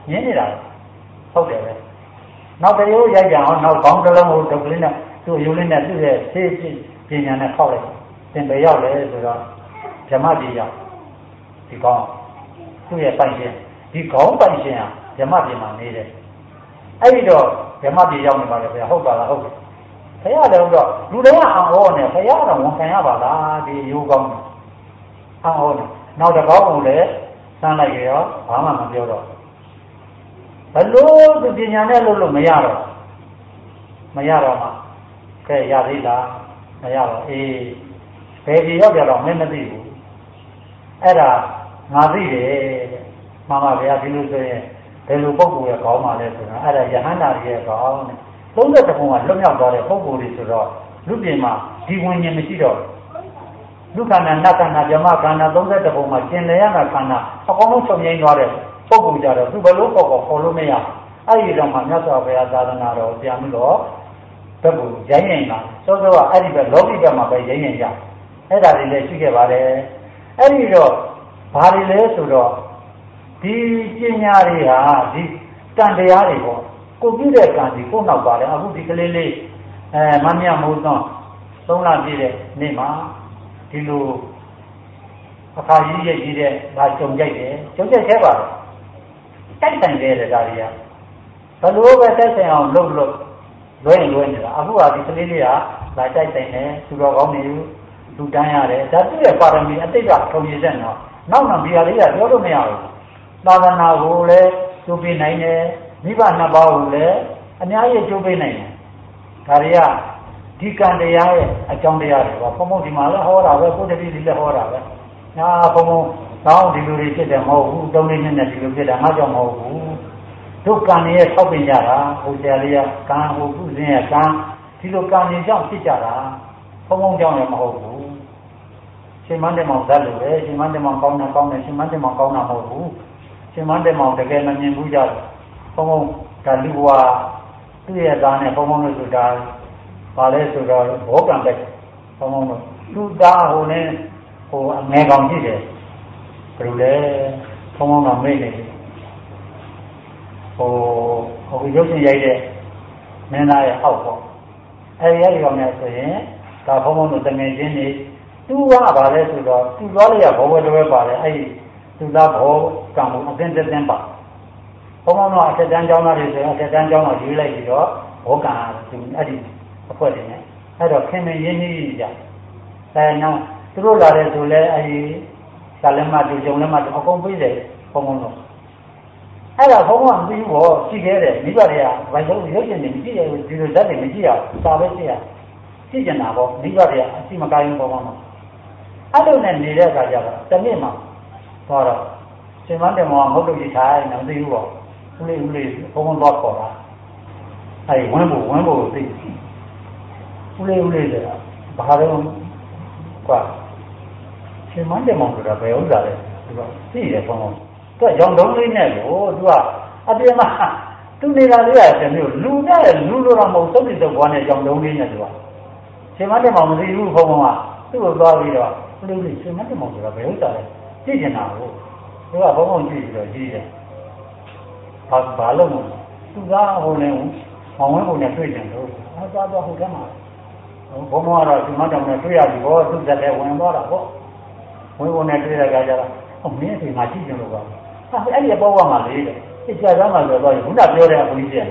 မြင်နေတာဟုတ်တယ်ပဲနောက်တရိုးရိုက်ကြအောင်နောက်ခေါင်းတစ်လုံးကိုဒုက္ခလေးနဲ့သူ့အယုံလေးနဲ့သူ့ရဲ့ဆေးပညာနဲ့ခောက်လိုက်သင်ပဲရောက်လဲဆိုတော့ဓမ္မပြေရောက်ဒီကောင်းသူ့ရဲ့ပိုင်ရှင်ဒီခေါင်းပိုင်ရှင်ဟာဓမ္မပြေမှာနေတယ်အဲ့ဒီတော့ဓမ္မပြေရောက်နေပါလေဗျာဟုတ်ပါလားဟုတ်တယ်ဘုရားလည်းတော့လူတွေကအောင်ဟောနေဘုရားတော့ဝန်ခံရပါလားဒီရိုးကောင်းအောင်ဟောနေနောက်တစ်ကောင်းကိုလည်းစမ်းလိုက်ရောဘာမှမပြောတော့ဘလို့သူပညာနဲ့လို့မရတော့မှကဲရသေးလားမရတော့အေးဘယ်ဒီရောက်ကြတော့မင်းမသိဘူးအဲ့ဒါငါသိတယ်မှန်ပါဗျာဒီလိုဆိုရင်ဘယ်လိုပုံကိုရကောင်းပါလဲဆိုတာအဲ့ဒါယဟန္တာရဲ့ကောင်းတဲ့30ပုံကလွတ်မြောက်သွားတဲ့ပုံကိုယ်တွေဆိုတော့လူပြင်မှာဒီဝင်ရင်မရှိတော့လူခန္ဓာနတ်ခန္ဓာဗြဟ္မခန္ဓာ30ပုံမှာကျင်လည်ရတာခန္ဓာအကုန်လုံးချုပ်ငြိမ်းသွားတဲ့ပုံကိုကြတော့သူဘယ်လိုပေါ်ခေါ်လို့မရအဲ့ဒီတော့မှမြတ်စွာဘုရားသာသနာတော်ပြန်ပြီးတော့ဘက်ကိုရိုင်းနေတာစောစောကအဲ့ဒီဘက်လောကီဘက်မှာပဲရိုင်းနေကြအဲ့ဒါတွေလည်းရှိခဲ့ပါတယ်အဲ့ဒီတော့ဘာတွေလဲဆိုတော့ဒီပညာတွေဟာဒီတန်တရားတွေပေါ့ကိုပြုတဲ့ကံဒီကိုနောက်ပါတယ်အခုဒီကလေးလေးမမြတ်မိုးသွန်း3လပြည့်တဲ့နေ့မှာဒီလိုအခါကြီးရဲ့ကြီးတဲ့ဒါကြုံကြိုက်တယ်ကြုံကြိုက်ခဲ့ပါတယ်တိုက်ဆိုင်ခဲ့တယ်ဒါတွေကဘလို့ပဲတိုက်ဆိုင်အောင်လုပ်လွဲနေတာအခုကဒီကလေးလေးကဒါတိုက်ဆိုင်တယ်သူတော်ကောင်းနေလူတန်းရတယ်ဒါသူ့ရဲ့ပါရမီအတိတ်ကထုံရည်တဲ့နော်နောက်ဒီဟာလေးကပြောလို့မရဘူးသာသနာကိုလည်းကျိုးပေးနိုင်တယ်မိဘနှစ်ပါးကိုလည်းအများကြီးကျိုးပေးနိုင်တယ်ဒါတွေကဒီကံတရားရဲ့အကြောင်းတရားတွေပေါ့ဘုံဘုံဒီမှာလည်းဟောတာပဲကိုယ်တပည့်တွေလည်းဟောတာပဲညာဘုံဘုံတောင်းဒီလိုတွေဖြစ်တယ်မဟုတ်ဘူး3 နှစ်နဲ့ဒီလိုဖြစ်တာငါကြောင့်မဟုတ်ဘူးတို့ကံရဲ့ထောက်ပင်ကြတာဟိုဆရာလေးကကံဟိုသူ့စင်းရဲ့ကံဒီလိုကံတွေကြောင့်ဖြစ်ကြတာဘုံဘုံကြောင့်လည်းမဟုတ်ဘူးရှင်မန်းတဲ့မောင်ဇတ်လိုပဲရှင်မန်းတဲ့မောင်ကောင်းတယ်ရှင်မန်းတဲ့မောင်ကောင်းတာမဟုတ်ဘူးရှင်မန်းတဲ့မောင်တကယ်မမြင်ဘူးကြတယ်ဘုံဘုံဒါလူဝါသူ့ရဲ့သားနဲ့ဘုံဘုံလို့ဆိုတာဘာလဲဆိုတော့ဘောကံပဲဘုံဘုံလို့သူ့သားဟိုနဲ့ဟိုအငယ်ကောင်ရှိတယ်ဘယ်လိုလဲဘုံဘုံကမေ့နေတယ်ဟိုရုပ်ရှင်ရိုက်တဲ့မင်းသားရဲ့အောက်ပေါ့အဲဒီကောင်နဲ့ဆိုရင်ဒါဘုံဘုံတို့တငယ်ချင်းတွေသူကဘာလဲဆိုတော့သူသွားလိုက်ရဘောဘတွဲပါတယ်အဲဒီသူသားဘောကံကိုအတင်းတင်းပါဘုံဘုံတော့အထက်တန်းကျောင်းသားတွေဆိုရင်အထက်တန်းကျောင်းတော့ရွေးလိုက်ပြီးတော့ဘောကံသူအဲ့ဒီအဖွဲ့တွေနဲ့အဲ့တော့ခင်မင်းရင်းနှီးကြနောက်သူတို့လာတယ်ဆိုလဲအဲဒီဇာလမတူဂျုံလမတူအကုန်ပြေးတယ်ဘုံဘုံတော့အဲ့ဒါဘုံဘုံကပြီးဘောရှိခဲ့တယ်မိဘတွေကဘာလို့ရုပ်ရှင်တွေကြည့်ရဒီလိုဇာတ်တွေမကြည့်ရဘူးစာပဲကြည့်ရကြည့်ကြတာပေါ့မိဘတွေကအစီမကိုင်းဘုံဘုံတော့အဲ့လိုနဲ့နေတဲ့အခါကျတော့တနေ့မှသွားတော့ရှင်မန်းတယ်မောင်ငုတ်တုတ်ကြီးထိုင်နေမသိဘူးပေါ့ဦးလေးဘုံဘုံတော့ခေါ်တာအဲ့ဝမ်းဖို့သိဦးလေးဆိုတာဘာလို့ကွာရှင်မန်းတယ်မောင်ဆိုတာဘယ်ဥစ္စာလဲသူကသိတယ်ဘုံဘုံသူကရောင်တုံးလေးနဲ့ကိုသူကအပြင်မှာသူနေတာလေးရတယ်မျိုးလူနဲ့လူလိုတော့မဟုတ်သုတ်တိသုတ်ဘွားနဲ့ရောင်တုံးလေးနဲ့သူကရှင်မန်းတယ်မောင်မသိဘူးဘုံဘုံကသူ့ကိုသွားပြီးတော့ဦးလေးရှင်မန်းတယ်မောင်ဆိုတာဘယ်ဥစ္စာလဲကြည့်နေတာကိုသူကဘုံဘုံကြည့်ပြီးတော့ကြီးတယ်ဘာလို့မလဲသူကဟိုလည်းမောင်ဝင်းကိုနဲ့တွေ့တယ်လို့သွားဟိုကမှာဘုံဘုံကတော့ဒီမှတော့နဲ့တွေ့ရပြီဘောသူ့ဇက်လည်းဝင်သွားတာပေါ့ဝင်ကိုနဲ့တွေ့တဲ့အခါကျတော့မင်းဒီမှာကြည့်ကြလို့ပါအဲ့ဒီအပေါ်ကမှလေးတယ်အကြမ်းမှဆိုတော့ခုနပြောတဲ့အပူကြီး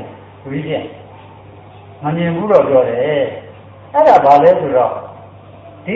မမြင်ဘူးတော့ပြောတယ်အဲ့ဒါဘာလဲဆိုတော့ဒီ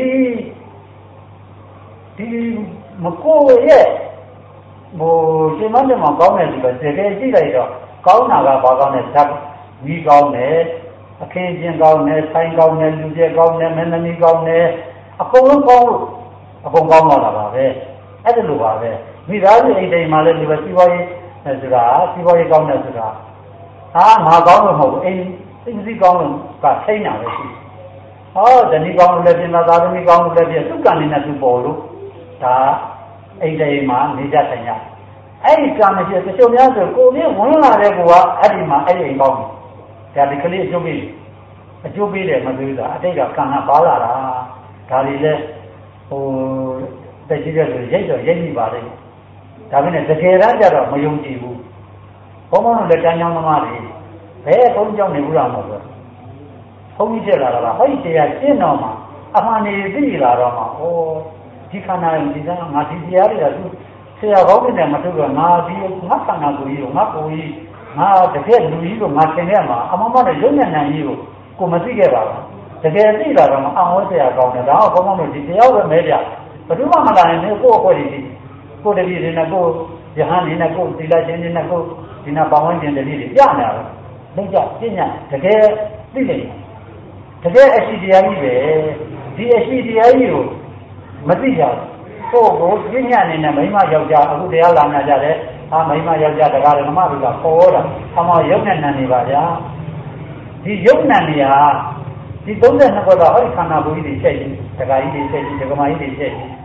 မကိုရဲ့ဟိုရှင်မန်းမှာကောင်းတယ်ဆိုတော့တကယ်ကြည့်လိုက်တော့ကောင်းတာကဘာကောင်းလဲဓာတ်ကြီးကောင်းတယ်အခင်းချင်းကောင်းတယ်ဆိုင်ကောင်းတယ်လူကျဲကောင်းတယ်မင်းသမီးကောင်းတယ်အကုန်လုံးကောင်းလို့အကုန်ကောင်းတော့တာပါပဲအဲ့ဒါလိုပါပဲမိသားစုအိမ်တိုင်းမှာလည်းဒီပဲစီးပွားရေးဆိုတာစီးပွားရေးကောင်းတယ်ဆိုတာငါကောင်းလို့မဟုတ်ဘူးအိမ်စီးကောင်းလို့ကထိန်းတာပဲရှိဟောဇနီးကောင်းလို့လည်းပြင်သားသမီးကောင်းလို့လည်းပြင်သူ့ကံနေနဲ့သူပေါ်လို့ဒါအိမ်တိုင်းမှာနေကြဆိုင်ရအဲ့ဒီကံမရှိတချို့များဆိုကိုယ်ဝင်လာတဲ့ကောအဲ့ဒီမှာအဲ့ဒီအိမ်ကောင်းတယ်ဒါဒီကလေးအကျိုးပေးတယ်မပြောတာအတိတ်ကကံကပါလာတာဒါတွေလည်းဟိုတက်ကြည့်တဲ့ဆိုရိတ်မိပါလေဒါပေမဲ့တကယ်တမ်းကျတော့မယုံကြည်ဘူးဘုံဘုံတို့လက်တန်းကြောင်းသမားတွေဘယ်ဘုံကြောင်းနေဘူးလားမဟုတ်ဘူးဘုံကြီးဖြစ်လာတာဟောဒီတရားရှင်းတော်မှာအမှန်နေသိလာတော့မှာဩဒီခန္ဓာဒီကငါဒီတရားတွေကသူဆရာကောင်းတဲ့မထုတ်တော့ငါဒီငါခန္ဓာကိုယ်ကြီးကိုငါကိုယ်ကြီးငါတကယ်လူကြီးကိုငါသင်ခဲ့မှာအမှန်မှန်နဲ့ရုပ်နဲ့နာမ်ကြီးကိုမသိခဲ့ပါဘူးတကယ်သိလာတော့မှအံ့ဩစရာကောင်းတယ်ဒါကဘုံဘုံတို့ဒီတရားပဲမဲပြဘယ်သူမှမလာရင်ကိုယ့်အခွင့်အရေးကိုတပည့်တွေနဲ့ကိုယဟန်တွေနဲ့ကိုသီလရှင်တွေနဲ့ကိုဒီနာပေါင်းဝန်းကျင်တပည့်တွေပြနေတာပဲလက်ကြပြညာတကယ်သိနေတကယ်အရှိတရားကြီးပဲဒီအရှိတရားကြီးကိုမသိကြဘူးကိုပြညာနေနဲ့မိမယောက်ျားအခုတရားလာနေကြတယ်မိမယောက်ျားတရားဓမ္မတွေကခေါ်တာအမောရုပ်နဲ့နံနေပါဗျာဒီရုပ်နံနေဟာဒီ32ခုတော့ဟောဒီခန္ဓာကိုယ်ကြီးတွေချက်ကြီးတရားကြီးတွေချက်ကြီးဒကမာကြီးတွေချက်ကြီး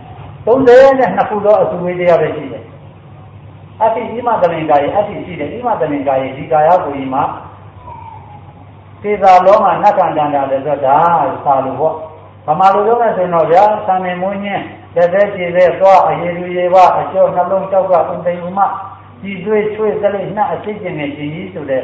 32ခုတော့အစုဝေးတရားပဲရှိတယ်အတ္တိဣမတလင်္ကာယေအတ္တိရှိတယ်ဣမတလင်္ကာယေဒီကာယကိုယ်ကြီးမှာသေသာလောကနတ်ခန္ဓာတယ်ဆိုတာသာလို့ပေါ့ဗမာလူလုံးနဲ့ဆိုရင်တော့ဗျာသံနေမွင်းချင်းလက်သေးခြေသေးသွားအရေလူရေဝအကျော်နှလုံးတောက်ကဥဒိယမကြည်သွေးချွေးစလိနှအစိတ်ကျင်နဲ့ကြည်ကြီးဆိုတဲ့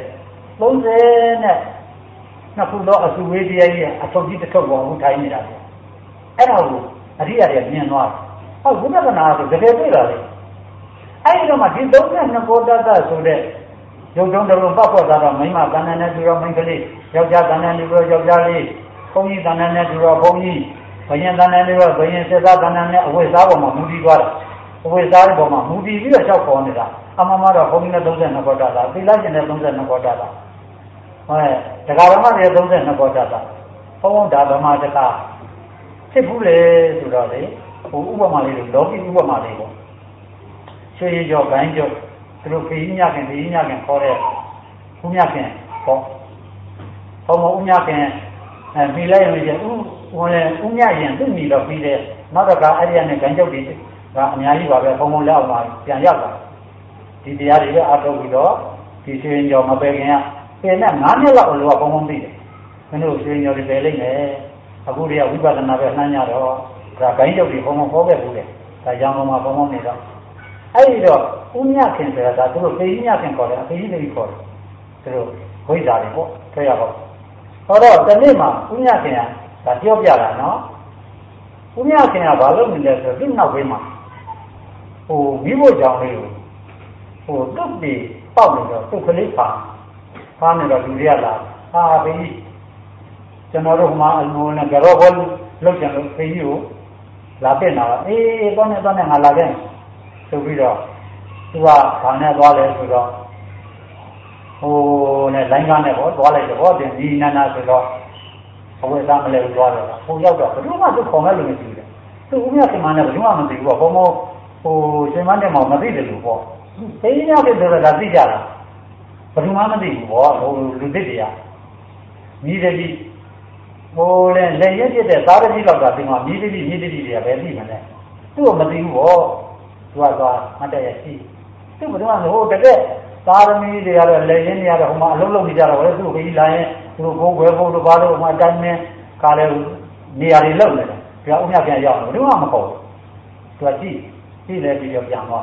30နဲ့နှစ်ခုတော့အစုဝေးတရားကြီးအထုပ်ကြီးတစ်ထုပ်ပေါ်ထိုင်နေတာပေါ့အဲ့ဒါကိုအရိယာတွေမြင်သွားတယ်ဟုတ်ဘုရားကနာဆိုတကယ်တွေ့တာလေအဲ့ဒီတော့မှဒီ32ဘောဓတဆိုတဲ့ရုပ်တုံးတလုံးပတ်ဖွဲ့သွားတော့မိမကန္နနဲ့တူတော့မိန်းကလေးယောက်ျားကန္နနဲ့တူတော့ယောက်ျားလေးဘုန်းကြီးကန္နနဲ့တူတော့ဘုန်းကြီးဘယင်ကန္နနဲ့တူတော့ဘယင်စစ်သားကန္နနဲ့အဝိဇ္ဇာပေါ်မှာမူတည်သွားတာအဝိဇ္ဇာပေါ်မှာမူတည်ပြီးတော့လျှောက်ပေါ်နေတာအမှန်မှတော့ဘုန်းကြီးနဲ့32ဘောဓတာသီလရှင်နဲ့32ဘောဓတာတရားဓမ္မတွေ32ဘောဓတာဘုံဒါဓမ္မတကဖြစ်ဘူးလေဆိုတော့လေဟိုဥပမာလေးတွေလောကီဥပမာလေးပေါ့ရွှေရောဂိုင်းကျော်သူတို့ခေကြီးညခင်ခေါ်တဲ့ဦးညခင်ပေါ့ဘုံဘဦးညခင်မိလိုက်ရင်ကျဦးညရင်သူ့မိတော့ပြီးတဲ့နောက်တော့ကအဲ့ဒီကနေဂိုင်းကျော်တွေကအများကြီးပါပဲဘုံလက်အောင်မှာပြန်ရောက်လာဒီတရားတွေအားထုတ်ပြီးတော့ဒီရွှေရောမပယ်ခင်ကပြင်နဲ့9နှစ်လောက်အလိုကဘုံပြီးတယ်မင်းတို့ရွှေရောတွေပယ်လိုက်မယ်အခုတည်းကဝိပဿနာပဲနှမ်းကြတော့ဒါဂိုင်းကျော်တွေဘုံဟောခဲ့ဘူးလေဒါကြောင့်ဘုံနေတော့အဲ့ဒီတော့ဦးမြခင်ဆိုတာဒါသူတို့ပေကြီးမြခင်ခေါ်တယ်အဖေကြီးတွေခေါ်တယ်သူတို့ဝိဇ္ဇာတွေပေါ့တွေ့ရပါဟောတော့ဒီနေ့မှာဦးမြခင်ကဒါပြောပြတာနော်ဦးမြခင်ကဘာလုပ်နေလဲဆိုတော့သူ့နောက်ဘေးမှာဟိုမိဖို့ကြောင့်လေးကိုဟိုတုတ်ပြီးပေါက်နေတော့သူ့ကလေးဖားနေတော့လူတွေကလာဖေကြီးကျွန်တော်တို့မှာအလိုနဲ့ကြောဘောလောက်ကြလို့ဖေကြီးကိုလာပြစ်လာတော့အေးတော့နဲ့ငါလာခဲ့ဆိုပြီးတော့သူကဘာနဲ့သွားလဲဆိုတော့ဟိုနဲ့လိုင်းကားနဲ့ပေါ့သွားလိုက်တော့ပြင်ဒီနာနာဆိုတော့အဝိဇ္ဇာမလဲဘူးသွားတယ်ဟိုရောက်တော့ဘယ်သူမှသူခေါ်မဲ့လို့မရှိဘူးသူဦးမြခင်မနဲ့ဘယ်သူမှမသိဘူးပေါ့ဘုံဟိုရှင်မနဲ့မှမသိတယ်လို့ပေါ့သိရတဲ့ဆိုတော့ဒါသိကြတာဘယ်သူမှမသိဘူးပေါ့ဟိုလူသစ်တွေကမြည်တယ်ကြီးဟိုလည်းလက်ရက်ပြတဲ့သားတတိလောက်ကဒီမှာမြည်တတိတွေကပဲသိမှန်းသူ့ကိုမသိဘူးပေါ့သူကသွားမတ်တရရှိသူ့ဘယ်တော့မှဟိုတကယ်သာသမီတွေကတော့လက်ရင်းတွေကတော့ဟိုမှာအလုံးလုံးနေကြတော့လေသူ့ခကြီးလာရင်သူ့ကိုယ်ဝယ်ဖို့တို့ဘာလို့ဟိုမှာတိုင်းနေကားလဲနေရာတွေလောက်နေတယ်ဒီကဥမျှပြန်ရောက်တယ်ဘယ်တော့မှမပေါ့သူကကြည့်လဲပြီးတော့ပြန်သွား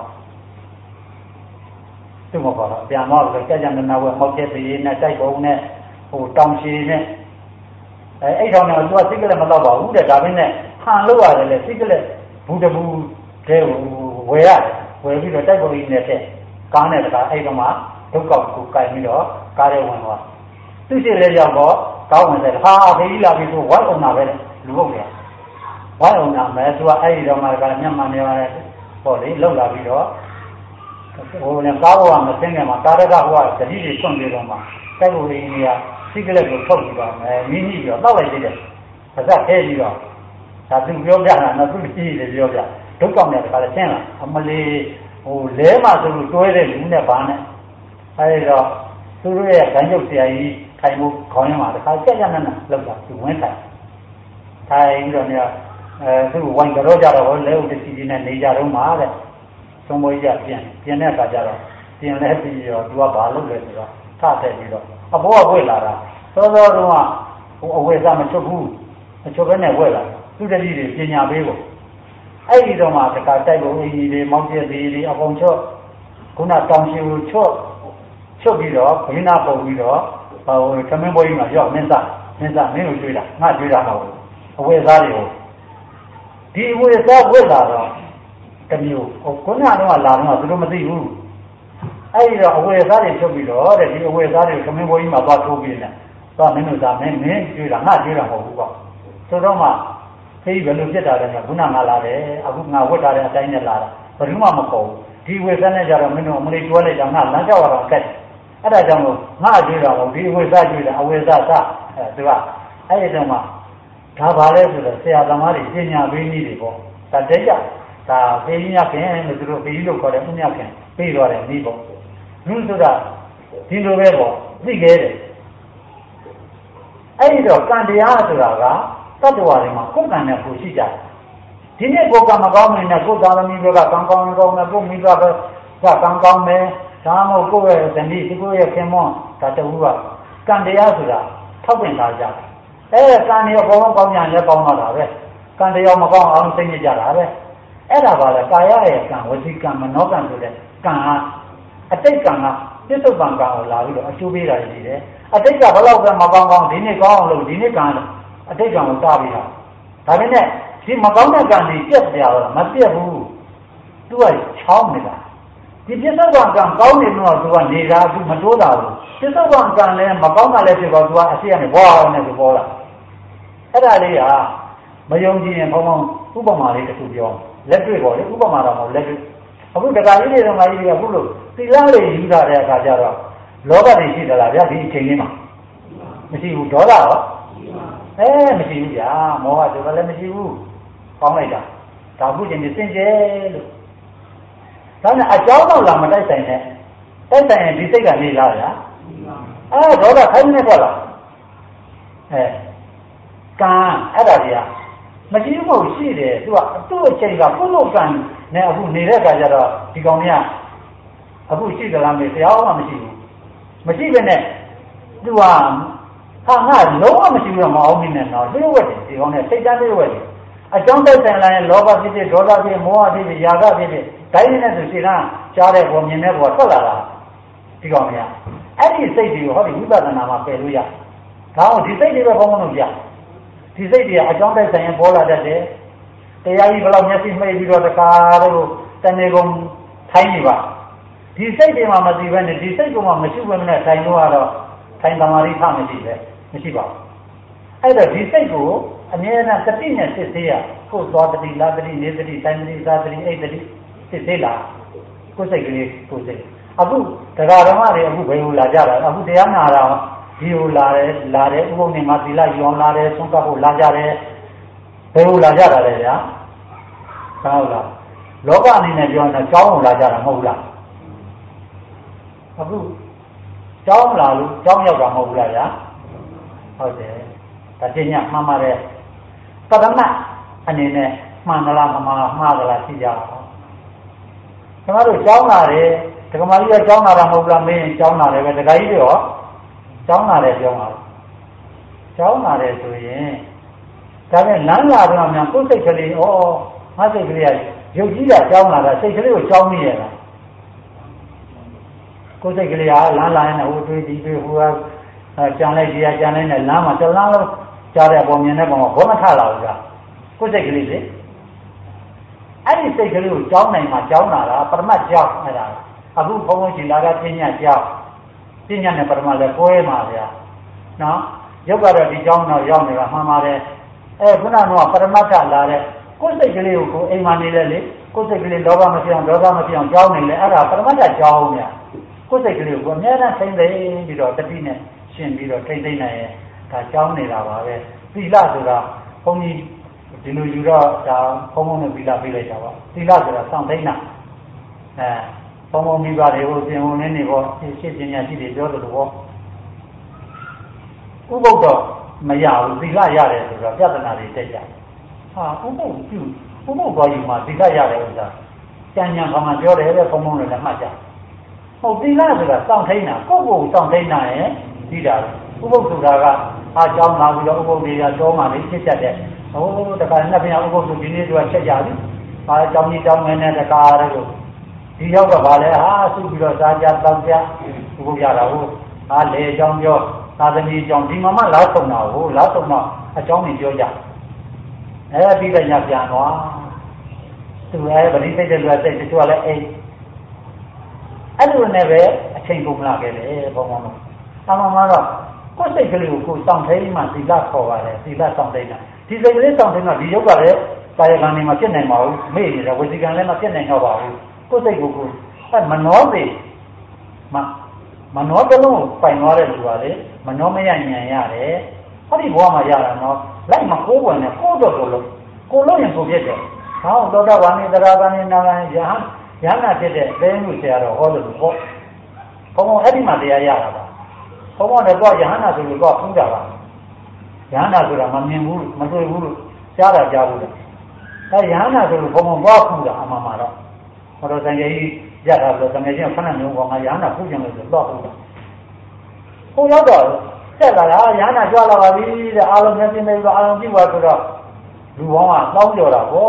သူ့မပေါ့တော့ပြန်သွားလို့ကြာကြာနာဝဲဟောက်တဲ့ပြေးနဲ့တိုက်ပုံနဲ့ဟိုတောင်ရှည်နဲ့အဲ့ထောင်နဲ့သူကစိတ်ကလေးမတော့ပါဘူးတဲ့ဒါပဲနဲ့ဟန်လို့ရတယ်လေစိတ်ကလေးဘူးတဘူးတဲ့ဝယ်ပြီးတော့တိုက်ပုံကြီးနဲ့တဲ့ကားနဲ့တကားအဲ့တော့မှဒုက္ခကိုကြိုက်ပြီးတော့ကားထဲဝင်သွားသူရှိလေရောက်တော့ကောင်းဝင်တယ်ဟာဖေးကြီးလာပြီးဆိုဝိုင်းအောင်တာပဲလူဟုတ်တယ်ဝိုင်းအောင်တာမဲသူကအဲ့ဒီတော့မှကလည်းမျက်မှန်နေပါတယ်ပေါ့လေလောက်လာပြီးတော့ဟိုလည်းကားဘောကမသိငယ်မှာကားရကဟိုကတတိတွေဆွန့်ပြီးတော့မှတိုက်ပုံကြီးကစိတ်ကလေးကိုထုတ်ပြီးတော့မိမိပြီးတော့တောက်လိုက်သေးတယ်ပါစက်ထဲပြီးတော့ဒါသူပြောပြတာနော်သူကြည့်တယ်ပြောပြဒုက္ခနဲ့တခါလဲရှင်းလာအမလေးဟိုလဲမှဆိုလို့တွဲတဲ့လူနဲ့ဘာနဲ့အဲဒီတော့သူတို့ရဲ့ဂိုင်းကျုပ်ဆရာကြီးထိုင်ဖို့ခေါင်းရမှာတခါကြက်ကြက်နဲ့လောက်တာသူဝင်ထိုင်ပြီးတော့နေသူဝိုင်းကြောကြတော့လဲဥတစီကြီးနဲ့နေကြတော့မှာတဲ့သုံးမကြီးကပြင်တဲ့အခါကျတော့ပြင်လဲပြီးတော့သူကဘာလုပ်လဲဆိုတော့ထတဲ့ပြီးတော့အဘောကဝက်လာတာစောစောတုန်းကဟိုအဝယ်စားမချုပ်ဘူးမချုပ်ဘဲနဲ့ဝက်လာသူတတိတွေပညာပေးဖို့အဲ့ဒီတော့မှတခါတိုက်ဖို့အင်းကြီးတွေမောင်းကျက်သေးတွေအကုန်ချော့ခုနတောင်ရှိကိုချော့ချုပ်ပြီးတော့ဘိနာပုံပြီးတော့သမင်းပွဲကြီးမှာရောက်မင်းစားမင်းကိုကျွေးတာငါကျွေးတာမဟုတ်ဘူးအဝယ်စားတွေကိုဒီအဝယ်စားဝက်လာတော့တမျိုးခုနကတော့လာတော့သူတို့မသိဘူးအဲ့ဒီတော့အဝယ်စားတွေချုပ်ပြီးတော့တဲ့ဒီအဝယ်စားတွေသမင်းပွဲကြီးမှာသွားထိုးပြီးနေသွားမင်းတို့စားမင်းကျွေးတာငါကျွေးတာမဟုတ်ဘူးပေါ့ဆိုတော့မှဖေးဘယ်လိုဖြစ်တာလဲဆိုခုနငါလာတယ်အခုငါဝတ်ထားတဲ့အတိုင်းနဲ့လာတာဘယ်သူမှမပေါ်ဘူးဒီဝယ်စားနဲ့ကြတော့မင်းတို့အမလေးကျွဲလိုက်တာငါလမ်းကြောက်ရတော့ကက်အဲ့ဒါကြောင့်လို့ငါကျွေးတာမဟုတ်ဒီအဝယ်စားကျွေးတာအဝယ်စားစားသူကအဲ့ဒီတော့မှဒါပါလဲဆိုတော့ဆရာသမားတွေပညာပေးနည်းတွေပေါ့ဒါတည်းကြဒါဖေးကြီးများခင်လို့သူတို့ဖေးကြီးလို့ခေါ်တယ်ဦးမြခင်ပြေးသွားတယ်နီးပေါ့လူဆိုတာဒီလိုပဲပေါ့သိခဲ့တယ်အဲ့ဒီတော့ကံတရားဆိုတာကတတ္တဝါတွေမှာကိုယ်ကံနဲ့ကိုယ်ရှိကြတယ်ဒီနေ့ကိုယ်ကံမကောင်းမနေနဲ့ကိုယ်သာသမီတွေကကံကောင်းကောင်းနဲ့ကိုယ်မိဘကကံကောင်းမယ်ဒါမှမဟုတ်ကိုယ့်ရဲ့ဇနီးကိုယ့်ရဲ့ခင်မွန်းဒါတူကကံတရားဆိုတာထောက်ပံ့ထားကြတယ်ကံတွေအကုန်လုံးကောင်းကြလည်းကောင်းတော့တာပဲကံတရားမကောင်းအောင်သိနေကြတာပဲအဲ့ဒါပါလေကာယရဲ့ကံဝစီကံမနောကံဆိုတဲ့ကံကအတိတ်ကံကပြစ္ဆုတ်ပံကံကိုလာပြီးတော့အကျိုးပေးတာရှိတယ်အတိတ်ကဘယ်တော့ပဲမကောင်းကောင်းဒီနေ့ကောင်းအောင်လုပ်ဒီနေ့ကံအတိတ်ကံကိုတားပြီးတာဒါပေမဲ့ဒီမကောင်းတဲ့ကံတွေပြက်ပြတော့မပြက်ဘူးသူကချောင်းနေတာဒီပြစ္ဆုတ်ပံကံကောင်းနေတော့သူကနေတာသူမတိုးတာဘူးပြစ္ဆုတ်ပံကံလည်းမကောင်းတာလည်းဖြစ်တော့သူကအရှိကနေဘွားနဲ့သူပေါ်လာအဲ့ဒါလေးကမယုံကြည်ရင်ဘုံဘုံဥပမာလေးတစ်ခုပြောလက်တွေ့ပေါ်လေဥပမာတော့မဟုတ်လက်တွေ့အခုတခါကြီးတွေတော့ငါကြီးတွေကအခုလို့သီလလေးယူထားတဲ့အခါကျတော့လောဘတွေရှိသလားဗျာဒီအချိန်လေးမှာမရှိဘူးဒေါသရောမရှိဘူးဗျာမောဟဆိုတာလည်းမရှိဘူးကောင်းလိုက်တာဒါခုချိန်ကြီးစင်ကြဲလို့ဒါနဲ့အကြောင်းတော့လာမတိုက်ဆိုင်နဲ့တိုက်ဆိုင်ရင်ဒီစိတ်ကနေလာဗျာဒေါသခိုင်းနေတော့လားကံအဲ့ဒါတွေကမရှိဘူးရှိတယ်သူ့အချိန်ကပုလို့ကံနဲ့အခုနေတဲ့အခါကျတော့ဒီကောင်ကြီးကအခုရှိသလားမေးတရားမှမရှိဘူးမရှိပဲနဲ့သူကငါလုံးဝမရှိဘူးတော့မအောင်နေနဲ့တော့လျှို့ဝှက်တယ်ဒီကောင်နဲ့စိတ်ဓာတ်လျှို့ဝှက်တယ်အကြောင်းတိုက်ဆိုင်လာရင်လောဘဖြစ်ဖြစ်ဒေါသဖြစ်မောဟဖြစ်ဖြစ်ຢာကဖြစ်ဖြစ်ဒိုင်းနဲ့ဆိုစိတ်ကကြားတဲ့ပေါ်မြင်တဲ့ပေါ်ထွက်လာတာဒီကောင်ကြီးကအဲ့ဒီစိတ်တွေကိုဟောဒီဝိပဿနာမှာပယ်လို့ရဒါအောင်ဒီစိတ်တွေပဲဘုံဘုံလို့ပြဒီစိတ်တွေအကြောင်းတိုက်ဆိုင်ရင်ပေါ်လာတတ်တယ်တရားကြီးဘယ်လောက်မျက်စိမှိတ်ပြီးတော့တကားတော့တဏှေကုန်ထိုင်းနေပါဒီစိတ်တွေမှာမသိဘဲနဲ့ဒီစိတ်ကမှမရှိဘဲနဲ့ထိုင်လို့ကတော့ထိုင်သမာဓိထမရှိပဲမရှိပါဘူးအဲ့တော့ဒီစိတ်ကိုအမြဲတမ်းတတိနဲ့စစ်သေးရကိုယ်သွားတတိလာတတိနေတတိတိုင်းတတိသာတတိအိတ်တတိစစ်သေးလားကိုယ်စိတ်ကလေးကိုယ်စိတ်အခုတရားဓမ္မတွေအခုဘယ်လိုလာကြတာအခုတရားနာတာဒီလိုလာတယ်ဥပုံနေမှာသီလယူအောင်လာတယ်ဆုံးကပ်ဖို့လာကြတယ်ဘယ်လိုလာကြတာလဲဗျာဟုတ်လားလောကအနေနဲ့ပြောရင်ကြောင်းလာကြတာမဟုတ်လားအခုကြောင်းလာလို့ကြောင်းရောက်တာမဟုတ်ဘူးလားဗျာဟုတ်တယ်ဒါကျင့်ညမှန်ပါတယ်ပဒမအနေနဲ့မှန်လားမမှားသလားသိကြအောင်ကျွန်တော်တို့ကြောင်းလာတယ်ဒကမာကြီးကကြောင်းလာတာမဟုတ်လားမင်းကြောင်းလာတယ်ပဲဒကာကြီးတွေရောကြောင်းလာတယ်ပြောမှာကြောင်းလာတယ်ဆိုရင်ဒါနဲ့လမ်းလာတော့မှကိုယ်စိတ်ကလေးငါစိတ်ကလေးကရုပ်ကြီးကကြောင်းလာတာစိတ်ကလေးကိုကြောင်းမိရလားကိုယ်စိတ်ကလေးကလမ်းလာရင်ဟိုတွေးဒီတွေးဟိုကကြံလိုက်ဒီကကြံလိုက်နဲ့လမ်းမှာတစ်လမ်းလုံးကြားတဲ့ပုံမြင်တဲ့ပုံကဘောမထလာဘူးကကိုယ်စိတ်ကလေးလေအဲ့ဒီစိတ်ကလေးကိုကြောင်းနိုင်မှာကြောင်းလာတာပရမတ်ကြောင်းအဲ့ဒါအခုဘုံဘုံရှင်လာကပညာကြောင်းပညာနဲ့ပရမတ်လည်းကိုယ်မှာဗျာနော်ရုပ်ကတော့ဒီကြောင်းတော့ရောက်နေတာမှန်ပါတယ်ခုနကတော့ပရမတ်ကလာတဲ့ကိုယ်စိတ်ကလေးကိုအိမ်မှာနေလဲလေကိုယ်စိတ်ကလေးလောဘမဖြစ်အောင်ဒေါသမဖြစ်အောင်ကြောင်းနေလဲအဲ့ဒါပရမတ်ကကြောင်းဗျာကိုယ်စိတ်ကလေးကိုအများနဲ့ထိမ့်သိပြီးတော့တတိနဲ့ရှင်ပြီးတော့ထိမ့်သိနိုင်ရင်ဒါကြောင်းနေတာပါပဲသီလဆိုတာဘုန်းကြီးဒီလိုယူတော့ဒါဘုံဘုံနဲ့သီလပေးလိုက်တာပါသီလဆိုတာစောင့်သိမ်းတာဘုံဘုံမိဘတွေကိုသင်ဝင်နေပေါ့ရှင်းပညာရှိတွေပြောတယ်လို့ဥပုဒ်တော့မရဘူးသီလရတယ်ဆိုတော့ပြဿနာတွေတက်ကြဥပုဒ်တော်ယူမှာသီလရတယ်ဥစ္စာကျန်ညာကောင်ကပြောတယ်တဲ့ဘုံဘုံတွေလည်းမှတ်ကြဟုတ်သီလဆိုတာစောင့်ထိန်းတာကိုယ့်ကိုယ်စောင့်ထိန်းတာရင်ဒီတာဥပုဒ်ဆိုတာကအားကြောင်းလာပြီးတော့ဥပုဒ်တွေကတောမှလေးဖြစ်တတ်တဲ့ဟိုတခါနှစ်ပြန်ဥပုဒ်ဆိုဒီနေ့သူကချက်ကြပြီ။အားကြောင်းကြီးကြောင်းငယ်နဲ့တကားတွေကိုဒီရောက်တော့ဗာလဲဟာသူ့ပြီးတော့စားကြတောက်ကြဘုရားတော်ကိုအားလေအကြောင်းပြောသာသမီအကြောင်းဒီမှာမှလားဆုံးတာကိုလားဆုံးတော့အကြောင်းကြီးပြောကြပြီးတော့ညပြန်သွားသူလည်းဗတိစိတ်တဲ့လူကစိတ်တချို့ကလည်းအဲ့လိုနဲ့ပဲအချိန်ကုန်လာခဲ့တယ်ဘုံဘုံတော့အမှန်မှန်တော့ကိုယ်စိတ်ကလေးကိုကိုယ်စောင့်ထိန်မှသီလခေါ်ပါတယ်သီလစောင့်ထိန်တာဒီစိတ်ကလေးစောင့်ထိန်မှဒီရုပ်ကလည်းကာယကံနေမှာဖြစ်နိုင်ပါဘူးမေ့နေတယ်ဝစီကံလည်းမဖြစ်နိုင်တော့ပါဘူးကိုယ်စိတ်ကိုကိုယ်မနှောသေးမနှောတလုံးပိုင်သွားတဲ့လူကလေမနှောမရညံရတယ်ဟောဒီဘဝမှာရတာနော်လိုက်မကိုးဝင်နဲ့ကိုးတော့ကိုလို့ရင်ကိုဖြစ်တယ်ဟောသောတာပန်နဲ့သရဂံနဲ့နာဂံယဟနာဖြစ်တဲ့သဲမှုဆရာတော်ဟောလို့ဟောဘုံဘုံအဲ့ဒီမှာတရားရတာပါဘုံဘုံလည်းတော့ယဟနာဆိုလို့တော့ဖူးတာပါယဟနာဆိုတာမမြင်ဘူးမတွေ့ဘူးလို့ကြားတာကြားဘူးလေအဲယဟနာဆိုလို့ဘုံဘုံတော့ဖူးတာအမှန်မှာတော့ဟောတော့တန်ကြီးရတာဆိုတကယ်ချင်းခဏမျိုးပေါ်မှာယဟနာဖူးကြလို့ဆိုတော့ဖူးတာဟိုရောက်တော့ဆက်လာတာယဟနာကြွလာပါပြီတဲ့အာလုံးမျက်စိနဲ့အာလုံးကြည့်ပါဆိုတော့လူပေါင်းကတောင်းကြော်တာဟော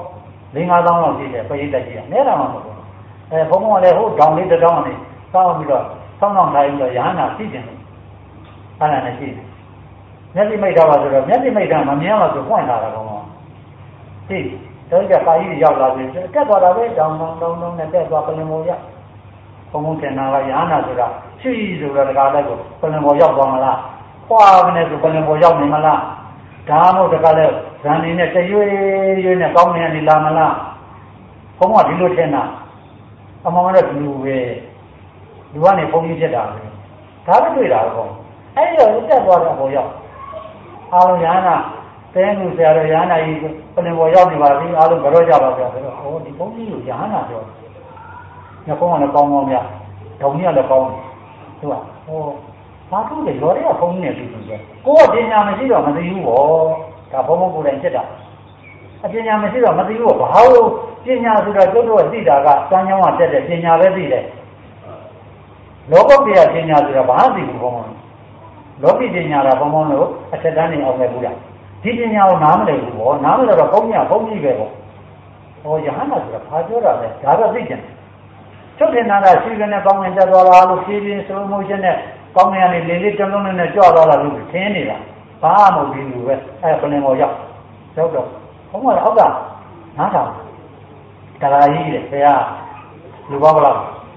5,000လောက်ရှိတယ်ပရိသတ်ကြီးကနဲတာမှမဟုတ်ဘူးဘုံဘုံကလည်းဟိုဒေါင်လေးတစ်တောင်းနဲ့တောင်းပြီးတော့ဆောင်းဆောင်ထိုင်ပြီးတော့ယဟနာသိကျင်တယ်အဲ့ဒါနဲ့ရှိတယ်မျက်စိမိတ်ထားပါဆိုတော့မျက်စိမိတ်ထားမမြင်တော့ဆိုပွင့်လာတာဘုံဘုံသိတော့ကြပါကြီးရောက်လာပြီတက်သွားတာပဲတောင်းနဲ့တက်သွားပလင်ပေါ်ရောက်ဘုံဘုံထင်တာကယဟနာဆိုတာရှိဆိုတော့တကားလိုက်ကိုပလင်ပေါ်ရောက်သွားမလားခွာကနေဆိုပလင်ပေါ်ရောက်နေမလားဒါမှမဟုတ်တကားလဲဇန်နေနဲ့တရွေ့နဲ့ကောင်းနေနေလာမလားဘုံကဒီလိုထင်တာအမှန်ကတော့ဒီလိုပဲလူကနေဘုံကြီးဖြစ်တာပဲဒါပဲတွေ့တာပေါ့အဲ့ဒီတော့တက်သွားတဲ့ပေါ်ရောက်အားလုံးယဟနာတဲမှုဆရာတော်ယဟနာကြီးပလင်ပေါ်ရောက်နေပါပြီအားလုံးကြောကြပါဗျာဆိုတော့ဟောဒီဘုံကြီးကိုယဟနာပြောညဘုံကလည်းကောင်းမြတ်ဒုံကြီးကလည်းကောင်းသူကဟောဘာလို့လဲရော်တွေကဘုံကြီးနဲ့တူတူပဲကိုကပညာမရှိတော့မသိဘူးပေါ့ဒါဘုံဘုံကိုယ်တိုင်ဖြစ်တာအပညာမရှိတော့မသိဘူးဘာလို့ပညာဆိုတော့ကျုပ်တို့ကသိတာကစမ်းကြောင်းကတက်တဲ့ပညာပဲသိတယ်လောကပြပညာဆိုတာဘာသိဘူးဘုံဘုံလောကီပညာကဘုံဘုံလို့အထက်တန်းနေအောင်ပဲဘူးလားဒီပညာကိုနားမလည်ဘူးပေါ့နားမလည်တော့ဘုံကြီးပဲပေါ့ဟောယဟနာဆိုတာဘာပြောတာလဲဒါတော့သိကြတယ်ချုပ်တင်တာရှိကနေကောင်းငင်တက်သွားလားလို့ဖြည်းဖြည်းစလိုမိုးရှင်နဲ့ကောင်းငင်ကနေလေလေးတလုံးနဲ့ကြွသွားတာလို့ထင်းနေတာဘာမှမဟုတ်ဘူးလို့ပဲပလင်ပေါ်ရောက်တော့ဘုံကလည်းအောက်ကနားထောင်တရားကြီးတဲ့ဆရာလူပေါင်းလား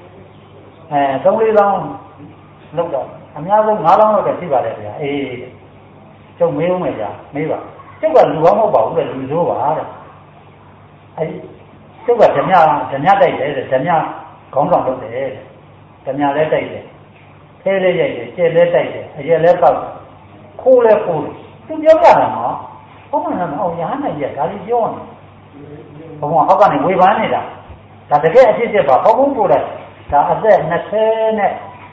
3-4 လောင်းလောက်တော့အများဆုံး5 လောင်းလောက်ရှိပါတယ်ဗျာအေးကျုပ်မေးဦးမယ်ဗျာမေးပါကျုပ်ကလူပေါင်းမဟုတ်ပါဘူးလေလူဆိုးပါတဲ့အဲဒီကျုပ်ကဓမြတိုက်တယ်တဲ့ဓမြခေါင်းဆောင်လုပ်တယ်ဓမြလည်းတိုက်တယ်ခဲလည်းရိုက်တယ်ကျဲလည်းတိုက်တယ်အရက်လည်းပောက်ခိုးလည်းခိုးတယ်သူပြောကြတာနော်ဘုံကလည်းအောင်ရဟန်းနဲ့ရက်ဒါလေးပြောနေဘုံကအောက်ကနေဝေဖန်နေတာဒါတကယ်အဖြစ်ဖြစ်ပါဘုံကိုယ်တိုင်ဒါအသက်29နဲ့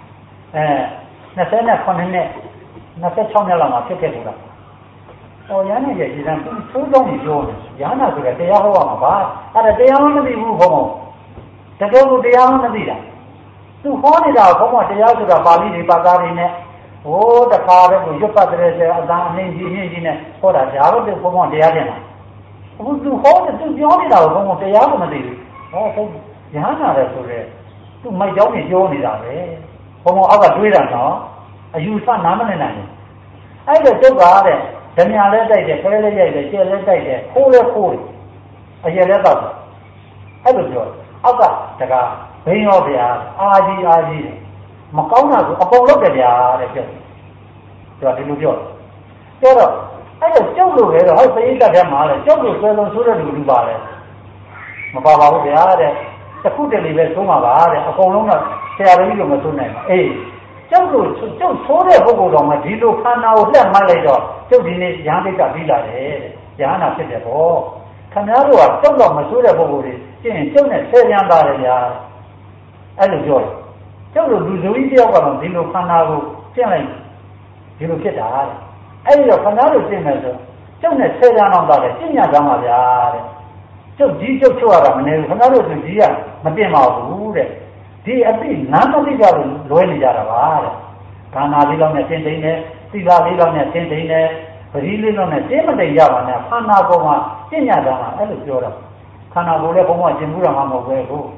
26နှစ်လောက်မှာဖြစ်ခဲ့ဘူးလားဟောရဟန်းနဲ့ရက်ဒီကံသူ့သုံးပြီးပြောနေရဟန်းဆိုတဲ့တရားဟောရမှာပါအဲ့ဒါတရားမသိဘူးဘုံတကယ်ကိုတရားမသိတာသူဟောနေတာဘုံကတရားဆိုတာပါဠိတွေပါသားတွေနဲ့ဟိုတခါတော့ရွတ်ပတ်တဲ့ဆရာအတန်အနှင်းကြီးနဲ့ဟောတာဒါတော့ဘုံကတရားတင်တာအခုသူဟောတဲ့သူပြောနေတာကိုဘုံကတရားကိုမသိဘူးဟောဆုံးရဟန္တာလည်းဆိုတဲ့သူမိုက်ကြောင်းကြီးပြောနေတာပဲဘုံကအောက်ကတွေးတာနော်အယူဆနားမလည်နိုင်ဘူးအဲ့ဒါကျုပ်ကတဲ့ဓမြလည်းတိုက်တယ်ခဲလည်းရိုက်တယ်ကျဲလည်းတိုက်တယ်ခိုးလည်းခိုးတယ်အရက်လည်းတောက်တယ်အဲ့လိုပြောအောက်ကတကားဘိန်းရောဗျာအာကြီးမကောင်းတာဆိုအကုန်လုပ်တယ်ဗျာတဲ့ပြောသူကဒီလိုပြောတော့အဲ့တော့ကျုပ်လို့ပဲတော့ဟောသိတတ်တယ်မှာလေကျုပ်လို့ဆွဲလုံးဆိုးတဲ့လူပါလေမပါပါဘူးဗျာတဲ့တစ်ခုတည်းလေးပဲသုံးပါပါတဲ့အကုန်လုံးတော့ဆရာတော်ကြီးကမသုံးနိုင်ဘူးအေးကျုပ်ဆိုးတဲ့ပုဂ္ဂိုလ်တော်မှဒီလိုခန္ဓာကိုလှက်မှတ်လိုက်တော့ကျုပ်ဒီနေ့ရဟန်းတိတ်ကပြီးလာတယ်ရဟန္တာဖြစ်တယ်ပေါ့ခင်ဗျားတို့ကကျုပ်တော့မဆိုးတဲ့ပုဂ္ဂိုလ်တွေကျင့်ရင်ကျုပ်နဲ့ဆယ်ပြန်ပါတယ်ဗျာအဲ့လိုပြောတယ်ကျုပ်တို့လူစုကြီးတယောက်ကတော့ဒီလိုခန္ဓာကိုကျင့်လိုက်ဒီလိုဖြစ်တာတဲ့အဲ့ဒီတော့ခန္ဓာတို့ကျင့်မယ်ဆိုကျုပ်နဲ့ဆယ်ပြန်အောင်ပါတယ်ကျင့်ရကြမှာဗျာတဲ့ကျုပ်ကြီးကျုပ်ချွတ်ရတာမနေဘူးခန္ဓာတို့ဆိုကြီးကမတင်ပါဘူးတဲ့ဒီအသိနာမသိကြလို့လွဲနေကြတာပါတဲ့ဒါနာလေးလောက်နဲ့သင်သိနေသီလလေးလောက်နဲ့သင်သိနေပရိလေးလောက်နဲ့တင်းမတိမ်ကြပါနဲ့ခန္ဓာပေါ်မှာကျင့်ရတာအဲ့လိုပြောတာခန္ဓာကိုယ်လည်းဘုံကကျင့်မှုတာမှမဟုတ်ပဲဘူး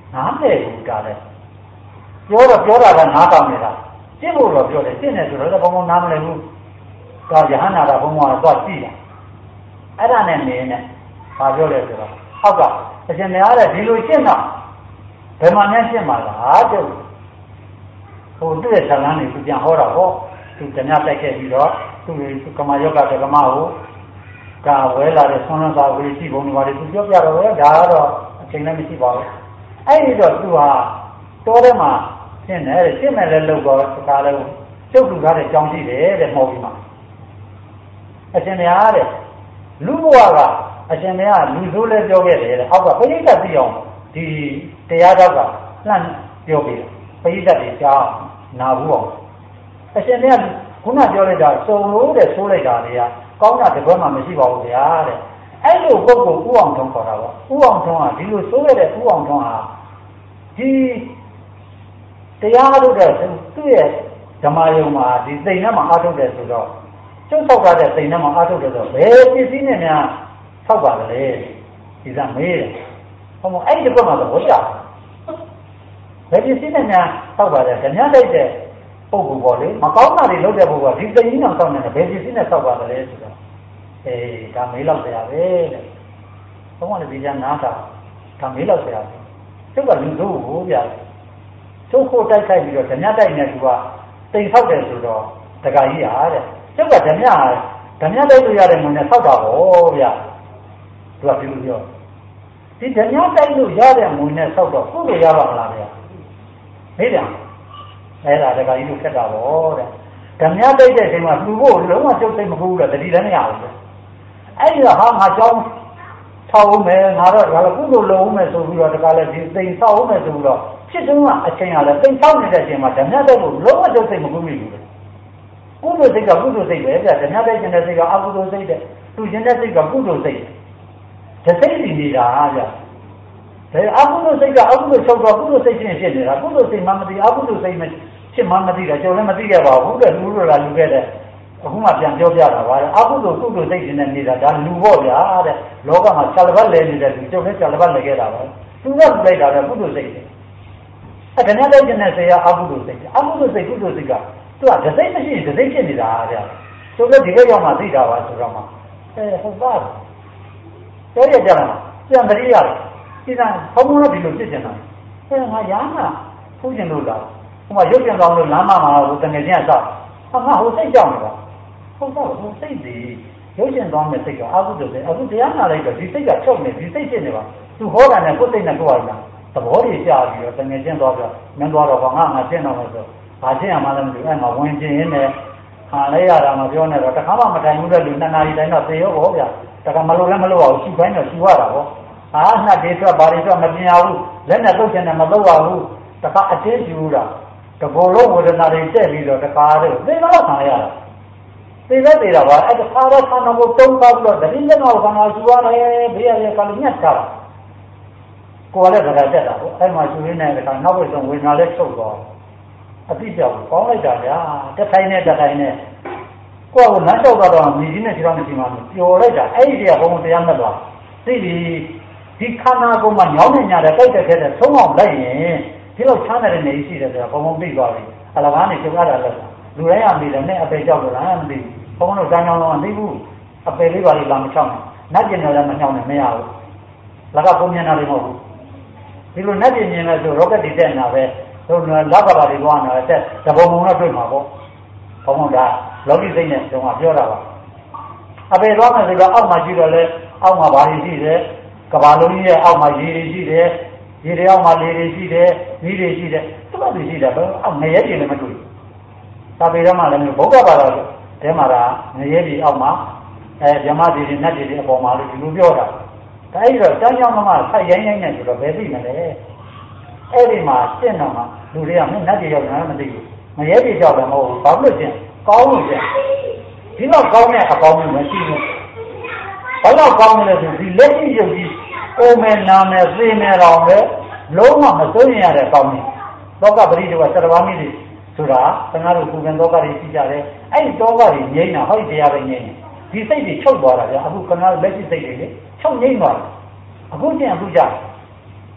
နားလေဘူးဒါလည်းပြောတာကနားကောင်းနေတာရှင်းဖို့တော့ပြောတယ်ရှင်းတယ်ဆိုတော့ဘုံဘုံနားမလည်ဘူးတော့ယဟန္တာကဘုံဘုံကတော့ကြည့်တာအဲ့ဒါနဲ့နေနဲ့ဘာပြောလဲဆိုတော့ဟောက်ကအရှင်များတဲ့ဒီလိုရှင်းတော့ဘယ်မှာများရှင်းမှာလားတဲ့ဟိုတွေ့တဲ့ဇာလန်းတွေသူပြန်ဟောတာဟောသူဓမြတိုက်ခဲ့ပြီးတော့သူကမယောဂဓမ္မကိုကဝဲလာတဲ့ဆွမ်းလန်းစာဝေရှိဘုံတွေပါလေသူပြောပြတော့ပဲဒါကတော့အချိန်လည်းမရှိပါဘူးအဲ့ဒီတော့သူဟာတောထဲမှာရှင်းတယ်ရှင်းမယ်လည်းလုပ်တော့ဒါလည်းကျုပ်လူကားတဲ့ကြောင်းရှိတယ်တဲ့မော်ပြီးမှအရှင်များတဲ့လူဘဝကအရှင်များလူဆိုးလည်းပြောခဲ့တယ်တဲ့အောက်ကပရိသတ်သိအောင်ဒီတရားတော့ကလှမ်းပြောပြီးပရိသတ်တွေကြားနာဘူးအောင်အရှင်များခုနပြောလိုက်တာစုံလို့တဲ့ဆိုးလိုက်တာတွေကကောင်းတာတကွမှမရှိပါဘူးဗျာတဲ့အဲ့လိုပုဂ္ဂိုလ်ဥအောင်ထုံးခေါ်တာပေါ့ဥအောင်ထုံးကဒီလိုဆိုးရတဲ့ဥအောင်ထုံးဟာဒီတရားထုတ်တဲ့သူ့ရဲ့ဓမ္မယုံမှာဒီစိတ်နဲ့မှအားထုတ်တယ်ဆိုတော့ကျုပ်ဆောက်တဲ့စိတ်နဲ့မှအားထုတ်တယ်ဆိုတော့ဘယ်ပစ္စည်းနဲ့များဆောက်ပါကလေးဒီကမေးတယ်ဟောမအဲ့ဒီဘက်မှာတော့ဝတ်ကြဘယ်ပစ္စည်းနဲ့များဆောက်ပါတယ်ဓမြတိုက်တဲ့ပုဂ္ဂိုလ်ပေါ့လေမကောင်းတာတွေလုပ်တဲ့ပုဂ္ဂိုလ်ကဒီစိတ်ကြီးနဲ့ဆောက်နေတယ်ဘယ်ပစ္စည်းနဲ့ဆောက်ပါကလေးဆိုတော့ဒါမေးလောက်ကြရပဲတဲ့ဘုံကလည်းဒီကနားတာဒါမေးလောက်ကြရပဲကျုပ်ကလူတို့ကိုဗျာကျုပ်ကိုတိုက်ခိုက်ပြီးတော့ဓမြတိုက်နေသူကတိမ်ဆောက်တယ်ဆိုတော့တခါကြီးဟာတဲ့ကျုပ်ကဓမြတိုက်လို့ရတဲ့မုံနဲ့ဆောက်တာပေါ့ဗျာသူကပြောဒီဓမြတိုက်လို့ရတဲ့မုံနဲ့ဆောက်တော့ကိုယ်လိုရပါမလားဗျာမေးတယ်အဲ့ဒါတခါကြီးလို့ခက်တာပေါ့တဲ့ဓမြတိုက်တဲ့အချိန်မှာသူ့ကိုလုံးဝကျုပ်စိတ်မကူဘူးတော့တတိလည်းမရဘူးအဲ့ဒီတော့ဟာငါကြောင်းထောက်အောင်မယ်ငါတော့ဒါလည်းကုသိုလ်လုပ်အောင်မယ်ဆိုပြီးတော့တခါလည်းဒီသိမ်ဆောက်အောင်မယ်ဆိုပြီးတော့ဖြစ်တုန်းကအချိန်ကလည်းသိမ်ဆောက်နေတဲ့အချိန်မှာဓမြတိုက်ဖို့လုံးဝကျုပ်စိတ်မကူမိဘူးကုသိုလ်စိတ်ကကုသိုလ်စိတ်ပဲဗျာဓမြတိုက်ခြင်းတဲ့စိတ်ကအကုသိုလ်စိတ်တဲ့သူခြင်းတဲ့စိတ်ကကုသိုလ်စိတ်တဲ့စိတ်စီနေတာဗျာဒါအကုသိုလ်စိတ်ကအကုသိုလ်ချုပ်တော့ကုသိုလ်စိတ်ချင်းဖြစ်နေတာကုသိုလ်စိတ်မှမသိအကုသိုလ်စိတ်ဖြစ်မှမသိတာကျွန်တော်လည်းမသိခဲ့ပါဘူးတဲ့လူတို့ကလူခဲ့တဲ့အခုမှပြန်ပြောပြတာပါတဲ့အကုသိုလ်ကုသိုလ်စိတ်ချင်းနဲ့နေတာဒါလူပေါ့ဗျာတဲ့လောကမှာခြေလက်လဲနေတဲ့လူကျွန်တော်လည်းခြေလက်လဲခဲ့တာပါသူကလူလိုက်တာလည်းကုသိုလ်စိတ်တယ်အဲ့ဒါနဲ့လည်းကျင်တဲ့ဆေးကအကုသိုလ်စိတ်အကုသိုလ်စိတ်ကုသိုလ်စိတ်ကသူကဒစိတ်မရှိရင်ဒစိတ်ဖြစ်နေတာဗျာသူလည်းဒီကရောက်မှသိတာပါဆိုတော့မှဟုတ်ပါပြောရကြလားပြန်တရိရတယ်ဒီကဘုံဘုံကဒီလိုဖြစ်နေတာငါရားမှာဖူးကျင်လို့လားဟိုမှာရုပ်ပြန်ကောင်းလို့လမ်းမမှာဟိုတငယ်ချင်းကစောက်ဟာဟိုစိတ်ကြောက်နေတာဟုတ်တော့ဟိုစိတ်ဒီရုပ်ရှင်ကောင်းတဲ့စိတ်ကအကုသိုလ်စိတ်အခုတရားနာလိုက်တော့ဒီစိတ်ကချုပ်နေဒီစိတ်ဖြစ်နေပါသူဟောတာနဲ့ကိုယ်စိတ်နဲ့ကိုယ်ဟာသဘောတွေရှားပြီးတော့တငယ်ချင်းသွားပြီးမင်းသွားတော့ငါရှင်းတော့လို့ဆိုဘာရှင်းရမှလည်းမသိဘူးငါဝင်ရှင်းရင်းနဲ့ခံလဲရတာမပြောနဲ့တော့တခါမှမတိုင်ဘူးတဲ့လူနှစ်နာရီတိုင်းတော့သေရောပေါ့ဗျာတခါမလို့လည်းမလို့အောင်ရှူခိုင်းတော့ရှူရတာပေါ့ဟာနှက်တွေထွက်ဘာတွေထွက်မပြင်ရဘူးလက်နဲ့တုတ်ချင်တယ်မတော့ပါဘူးတခါအသေးရှူတာတဘောလုံးဝေဒနာတွေတက်ပြီးတော့တခါတော့သေတော့ခံရတာသေတော့သေတာပါအဲ့တခါတော့ခံတော့တုံးသွားပြီးတော့တတိယတော့ခံတော့ရှူရတယ်ဘေးရရဲ့ကလည်းညက်တာကိုယ်လည်းတခါတက်တာပေါ့အဲ့မှာရှူရင်းနဲ့တခါနောက်ဝိဆုံးဝေဒနာလည်းချုပ်သွားအတိကြောက်ကောင်းလိုက်တာဗျာတက်ထိုင်းနဲ့ကိုယ်ကလမ်းလျှောက်တော့မြည်ကြီးနဲ့ခြေထောက်နဲ့ခြေမှပျော်လိုက်တာအဲ့ဒီကဘုံတရားမဲ့သွားသိပြီဒီခန္ဓာကိုယ်မှာညောင်းနေညာတဲ့တိုက်တက်ခဲ့တဲ့သုံးအောင်လိုက်ရင်ဒီလိုချမ်းတဲ့နေရှိတယ်ဆိုတာဘုံဘုံသိသွားပြီအလကားနဲ့ကျုပ်ရတာလက်လူတိုင်းအမေလည်းနဲ့အပေကြောက်လို့လားမသိဘူးဘုံတို့တန်းချောင်းလုံးမသိဘူးအပေလေးပါလေးလာမချောင်းနဲ့နတ်ကျင်တယ်လည်းမချောင်းနဲ့မရဘူးလက်ကပုံမြင်တာလည်းမဟုတ်ဘူးဒီလိုနတ်ကျင်မြင်လဲဆိုရောကက်တီတက်နေတာပဲတို့လက်ကပါတွေသွားနေတာတက်တဘုံဘုံတော့တွေ့မှာပေါ့ဘုံဘုံကလောကီစိတ်နဲ့တော့ပြောတာပါအပေသွားမယ်ဆိုတော့အောက်မှာကြည့်တော့လဲအောက်မှာဘာတွေရှိတယ်ကဘာလုံးကြီးရဲ့အောက်မှာရေတွေရှိတယ်ရေတွေအောက်မှာလေတွေရှိတယ်မိတွေရှိတယ်သူ့ဘာတွေရှိတယ်ဘယ်အောက်ငရဲတွေလည်းမတွေ့သာပေတော့မှလည်းဘုရားဘာသာတဲမှာကငရဲတွေအောက်မှာဗြဟ္မတွေနတ်တွေအပေါ်မှာလို့ဒီလိုပြောတာဒါအဲ့ဒီတော့တန်းကြောင်းမမဆက်ရိုင်းရိုင်းနေဆိုတော့ဘယ်သိမလဲအဲ့ဒီမှာရှင်းတော့မှလူတွေကမင်းနတ်တွေရောက်နေတာမသိဘူးငရဲတွေကြောက်တယ်မဟုတ်ဘူးဘာလို့ရှင်းကောင်းလို့ရှင်းဒီတော့ကောင်းတဲ့အကောင်းမျိုးမရှိဘူးဘာလို့ကောင်းလဲဆိုဒီလက်ရှိရုပ်ကြီးအိုမယ်နာမယ်သိမယ်တော့ပဲလုံးဝမစိုးရင်ရတဲ့ကောင်းနေလောကပရိဒေဝသတ္တဝါမိတွေဆိုတာသံဃာတို့ပူဇံလောကတွေရှိကြတယ်အဲ့ဒီလောကတွေငြိမ်းတာဟောဒီတရားပဲငြိမ်းဒီစိတ်တွေချုပ်သွားတာဗျာအခုခဏလက်ရှိစိတ်တွေလေချုပ်ငြိမ်းသွားတယ်အခုကျင့်အခုကြ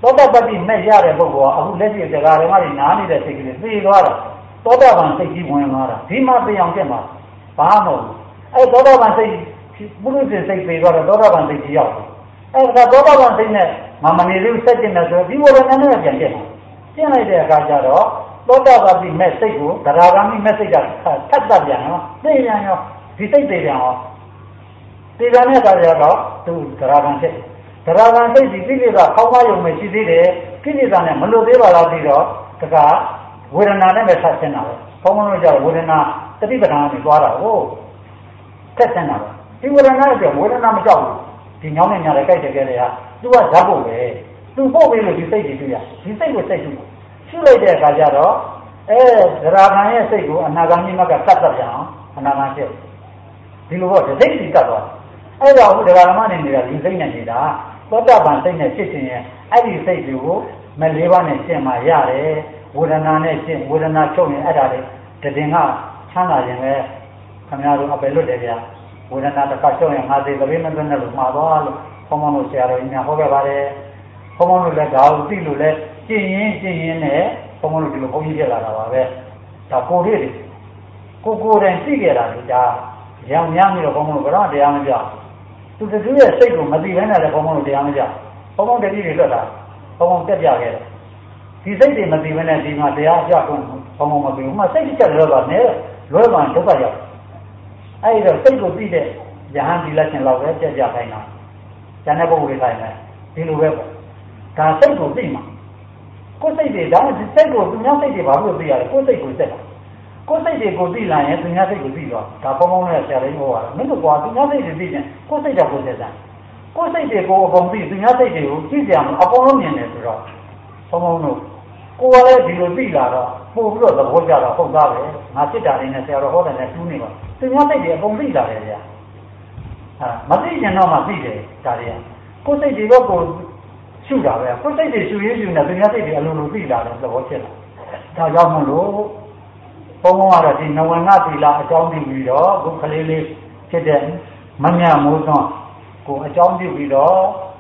သောတာပတ္တိမဲ့ရတဲ့ပုဂ္ဂိုလ်ကအခုလက်ရှိတရားဓမ္မတွေနားနေတဲ့စိတ်ကလေးသိသွားတာသောတာပန်စိတ်ကြီးဝင်သွားတာဒီမှာပြောင်းပြမှာဘာမှမဟုတ်ဘူးအဲသောတာပန်စိတ်ပုရုษစိတ်သိသွားတော့သောတာပန်စိတ်ကြီးရောက်တယ်အဲဒါသောတာပန်စိတ်နဲ့မနေလို့စက်ကျင်တယ်ဆိုတော့ဒီဝရဏနဲ့ပြန်ကျင်တယ်ကျင်လိုက်တဲ့အခါကျတော့သောတာပတိမဲ့စိတ်ကိုသရဂါမိမဲ့စိတ်ကထပ်တတ်ပြန်ရောသိပြန်ရောဒီစိတ်သိပြန်ရောဒီကနေ့ကကြတော့သူသရဂံစိတ်သရဂံစိတ်ဒီကိလေသာခေါင်းမယုံမရှိသေးတယ်ကိလေသာနဲ့မလွတ်သေးပါလားပြီးတော့တခါဝေဒနာနဲ့ပဲဆက်ရှင်းတာပဲခေါင်းမလို့ကြောက်ဝေဒနာတတိပဌာန်နဲ့သွားတာဟုတ်ဆက်ရှင်းတာပဲဒီဝေဒနာကဝေဒနာမကြောက်ဘူးဒီညောင်းနေညာတဲ့ကြိုက်တယ်ကြတဲ့ဟာသူကဓာတ်ဖို့ပဲသူပို့ပြီးလို့ဒီစိတ်ကြီးတွေ့ရဒီစိတ်ကိုစိတ်ကြီးရှုလိုက်တဲ့အခါကျတော့သရဂံရဲ့စိတ်ကိုအနာဂါမိမကတတ်တတ်ပြန်အောင်အနာဂါစိတ်ဒီလိုတော့စိတ်ကြီးတတ်သွားအဲ့တော့အခုဒကာဓမ္မနေနေတာဒီစိတ်နဲ့နေတာသောတာပန်စိတ်နဲ့ဖြစ်ခြင်းရဲ့အဲ့ဒီစိတ်တွေကိုမလေးပါးနဲ့ရှင်းမှရတယ်ဝေဒနာနဲ့ရှင်းဝေဒနာချုပ်ရင်အဲ့ဒါတွေတည်ငါချမ်းသာရင်ပဲခင်ဗျားတို့အပယ်လွတ်တယ်ဗျာဝေဒနာတစ်ခါချုပ်ရင်ငါသိကလေးမသွင်းနဲ့လို့မှာသွားလို့ဘုံဘုံတို့ဆရာတော်ကြီးများဟောခဲ့ပါတယ်ဘုံဘုံတို့လည်းဒါကိုသိလို့လဲကျင့်ရင်နဲ့ဘုံဘုံတို့ဒီလိုဘုန်းကြီးဖြစ်လာတာပါပဲဒါကိုယ်လေးကိုတိုင်သိခဲ့တာလေဒါရောင်များပြီးတော့ဘုံဘုံတို့ကတော့တရားမပြောသူတူရဲ့စိတ်ကိုမသိဘဲနဲ့လည်းဘုံဘုံတို့တရားမပြောဘုံဘုံတတိတွေလွတ်တာဘုံဘုံတက်ပြခဲ့တယ်ဒီစိတ်တွေမသိဘဲနဲ့ဒီမှာတရားအကျကုန်ဘုံဘုံမပြီးဘူးမှစိတ်ချက်လွတ်တော့နဲ့လွယ်မှဒုက္ခရောက်အဲ့တော့စိတ်ကိုသိတဲ့ယဟန်ဒီလက်ရှင်လောက်ပဲကြက်ကြခိုင်းတာကျန်တဲ့ပုဂ္ဂိုလ်တွေတိုင်းလည်းဒီလိုပဲပေါ့ဒါစိတ်ကိုသိမှာကိုယ်စိတ်တွေဒါစိတ်ကိုသူများစိတ်တွေဘာလို့သိရလဲကိုယ်စိတ်ကိုစက်တာကိုယ်စိတ်တွေကိုသိလာရင်သူများစိတ်ကိုသိတော့ဒါပေါင်းပေါင်းနဲ့ဆရာလေးဟောတာမင်းတို့ကွာသူများစိတ်တွေသိရင်ကိုယ်စိတ်တော့ကိုယ်စက်တာကိုယ်စိတ်တွေကိုအကုန်သိသူများစိတ်တွေကိုကြည့်ကြအောင်အကုန်လုံးမြင်တယ်ဆိုတော့ပေါင်းပေါင်းတို့ကိုယ်ကလည်းဒီလိုသိလာတော့ပို့ပြီးတော့သဘောကျတော့ဟုတ်သားပဲငါစိတ်ဓာတ်လေးနဲ့ဆရာတော်ဟောတယ်နဲ့တူးနေပါသူများစိတ်တွေအကုန်သိလာတယ်ဗျာမသိရင်တော့မှသိတယ်ဒါတွေကကိုယ်စိတ်တွေကကိုယ်ရှုတာပဲကိုယ်စိတ်တွေရှုရင်းရှုနေသူများစိတ်တွေအလိုလိုသိလာတယ်သဘောဖြစ်လာဒါကြောင့်မလို့ဘုံဘုံကတော့ဒီနဝငါသီလအကြောင်းပြုပြီးတော့ခုကလေးလေးဖြစ်တဲ့မမြမိုးသွန်းကိုအကြောင်းပြုပြီးတော့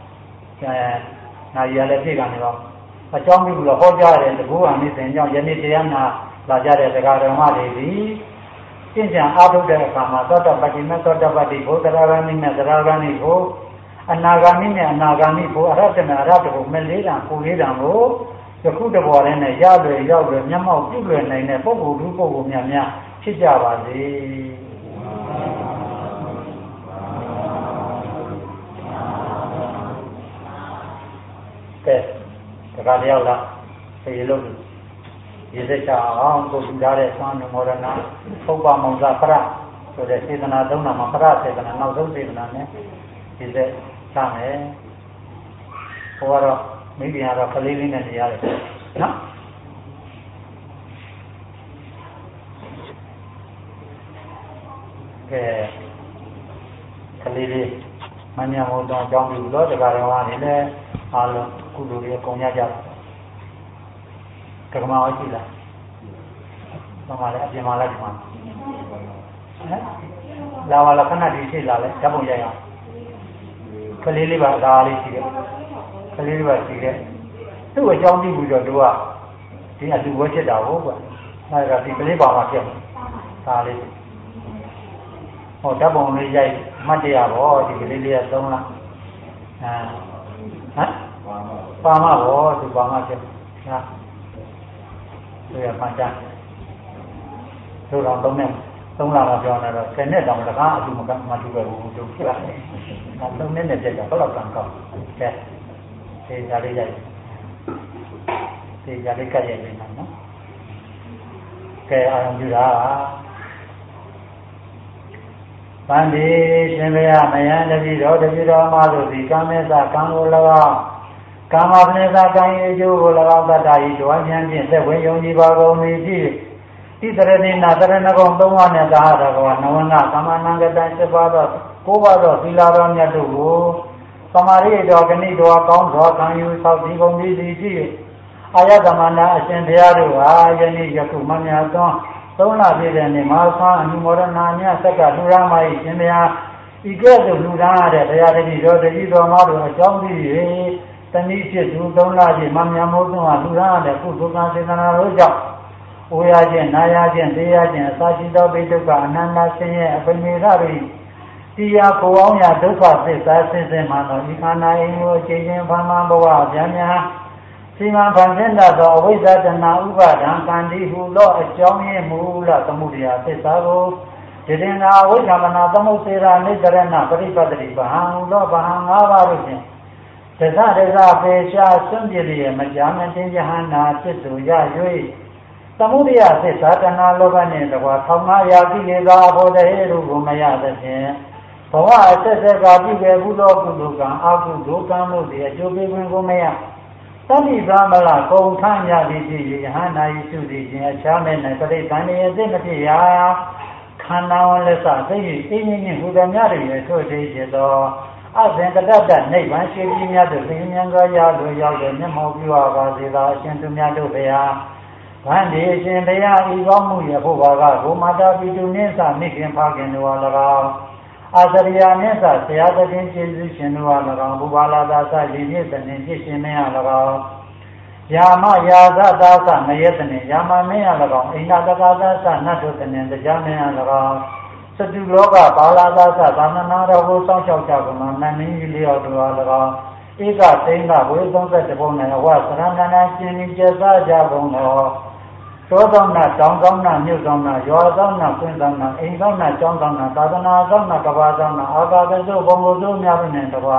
နာရီရလည်းပြည့်ကနေတော့အကြောင်းပြုပြီးတော့ဟောကြားတဲ့တကူအနိစ္စင်ကြောင့်ယနေ့တရားနာလာကြတဲ့တရားတော်မှတွေဒီကျင့်ကြံအားထုတ်တဲ့အခါမှာသောတပတ္တိနဲ့သောတပတ္တိဘုသရဂာမိနဲ့သရဂာမိကိုအနာဂါမိနဲ့အနာဂါမိကိုအရဟတနဲ့အရဟတကိုမလေးတံကိုလေးတံကိုယခုတဘောလေးနဲ့ရောက်လွယ်မျက်မှောက်ပြုလွယ်နိုင်တဲ့ပုဂ္ဂိုလ်လူပုဂ္ဂိုလ်များဖြစ်ကြပါစေကဲတခါတယောက်လားသေလို့ရေစက်ချအောင်ကိုယူထားတဲ့သွမ်းမောရဏပုပ္ပမောင်သာပရဆိုတဲ့စေတနာသုံးနာမှာပရစေတနာနောက်ဆုံးစေတနာနဲ့ရေစက်ချမယ်ဟိုကတော့မိခင်ကတော့ကလေးလေးနဲ့နေရတယ်နော်ကဲကလေးလေးမညာဟောတော့အကြောင်းပြုလို့တရားတော်ကနေလည်းအားလုံးကုသိုလ်တွေကုန်ရကြတယ်ကကမောရှိလားဘာမှလည်းအပြင်မှာလည်းဒီမှာဟမ်လာပါလားခဏဒီရှိလာလဲဓာတ်ပုံရိုက်အောင်ကလေးလေးပါဒါလေးရှိတယ်ကလေးလေးပါရှိတယ်သူ့အကြောင်းပြုပြီးတော့သူကဒီအလူဝဲဖြစ်တာဟုတ်ကွာအဲဒါဒီကလေးပါမှာဖြစ်ဒါလေးဟောဓာတ်ပုံလေးရိုက်မှတ်တရပါဒီကလေးလေးက3လဟမ်ပါမှာဘောသူပါမှာဖြစ်ဟာသူရမှန်ကြသူတော်3နှစ်3လမှာပြောနေတော့10နှစ်တောင်တကားအလူမတူပဲဘူးသူဖြစ်လာတယ်3နှစ်နဲ့ပြည့်ကြဘယ်တော့ကံကောင်းကဲဒီကြလေးရိုက်ဒီကြလေးကရိုက်နေတာနော်ကဲအာရုံပြုတာဗန္ဒီရှင်ဘုရားမယံတပိတော်မှလို့ဒီကာမေသကံကို၎င်းကာမပနိသကံရဲ့အကျိုးကို၎င်းတတ်တာဤတွားချမ်းဖြင့်သက်ဝင်ယုံကြည်ပါကုန်၏ဖြင့်ဣတရဏိနာတရဏဂုံ3ပါးနဲ့သာဟတော်နဝငကာမနံကတံ7ပါးသော9ပါးသောသီလတော်မြတ်တို့ကိုသမာရိတော်ဂဏိတော်ကောင်းသောခံယူသောဒီကုန်သည်ဖြင့်အာယသမန္တာအရှင်ဘုရားတို့ဟာယနေ့ယခုမမြတ်သော3လပြည့်တဲ့နေ့မှာဆွမ်းအနုမောဒနာမြတ်ဆက်ကလူရမ၏ရှင်ဘုရားဤကဲ့သို့လူရတဲ့ဘုရားတတိတော်တတိတော်မတို့အကြောင်းပြု၍တနည်းဖြစ်သူသုံးလကြီးမမြတ်မိုးသွန်းဟာလူရတဲ့ကုသိုလ်ကံစေတနာတို့ကြောင့်အိုရခြင်းနာရခြင်းသိရခြင်းအစာရှိသောပိဋကအနန္တဆင်းရဲအပမေရတို့တရားကိုအောင်ရဒုက္ခသစ္စာဆင်းရဲမှသောဤခန္ဓာအိမ်ကိုအချိန်ချင်းဖန်မှန်ဘဝဗျာများစီမံဖန်ဆင်းတတ်သောအဝိဇ္ဇာတဏှာဥပါဒံကံတိဟုသောအကြောင်းရင်းမူလသမုဒယသစ္စာကိုဒီတင်နာဝိဇ္ဇာမနာသမုစေရာနိတရဏပရိပတ္တိဗဟံဟူသောဗဟံ၅ပါးတို့ဖြင့်တသပေရှားစွန့်ပြည့်ရမကြာမတင်ယဟနာဖြစ်သူရ၍သမုဒယသစ္စာတဏှာလောဘနှင့်တကွာ1500ကိလေသာဘောဓဟေရုကိုမရသဖြင့်ဘဝအဆက်ဆက်ကပြုခဲ့ဘူးသောကုသိုလ်ကံအကုသိုလ်ကံတို့သည်အကျိုးပေးခြင်းကိုမရသတိသာမလကုံထမ်းရသည်ဖြစ်၍ယဟနာဤစုသည်ခြင်းအခြားမဲ့၌ပရိသန္တိအသိမဖြစ်ရာခန္ဓာဝန်လက်စသိ၍အင်းင်းနှင့်ဟူသည်များတွေထို့သေးဖြစ်သောအသင်္ကတ္တနိဗ္ဗာန်ရှိပြီးများတို့သိဉာဏ်သောရာလိုရောက်တဲ့မျက်မှောက်ပြုပါစေသာအရှင်သူများတို့ဖရာဗန္ဒီအရှင်ဘုရားဤကောင်းမှုရဖို့ပါကဘုမာတာပိတုနိသမိခင်ဖခင်တို့အား၎င်းအာသရိယာနိသဆရာသခင်ကျေးဇူးရှင်တို့အား၎င်းဘုဘာလာသာသရည်မြစ်တဲ့ဖြစ်ရှင်မင်းအား၎င်းယာမယာသသာသမယတနေယာမမင်းအား၎င်းအိန္ဒတကာသသနတ်တို့တဲ့တရားမင်းအား၎င်းစတုလောကဘာလာသာသသာမနာတော်ကိုစောင့်ရှောက်ကြကုန်သောနတ်မင်းကြီးလျော်တို့အား၎င်းဧကသိန်းကဝေ31ပုံနဲ့အဝသရဏနာရှင်ကြီးကျစားကြကုန်သောသောသောနာတောင်းကောင်းနာမြို့ကောင်းနာရွာကောင်းနာကွင်းကောင်းနာအိမ်ကောင်းနာကျောင်းကောင်းနာသာသနာကောင်းနာကဘာကောင်းနာအာကာသစုဘုံဘုံတို့များဖြင့်တကွာ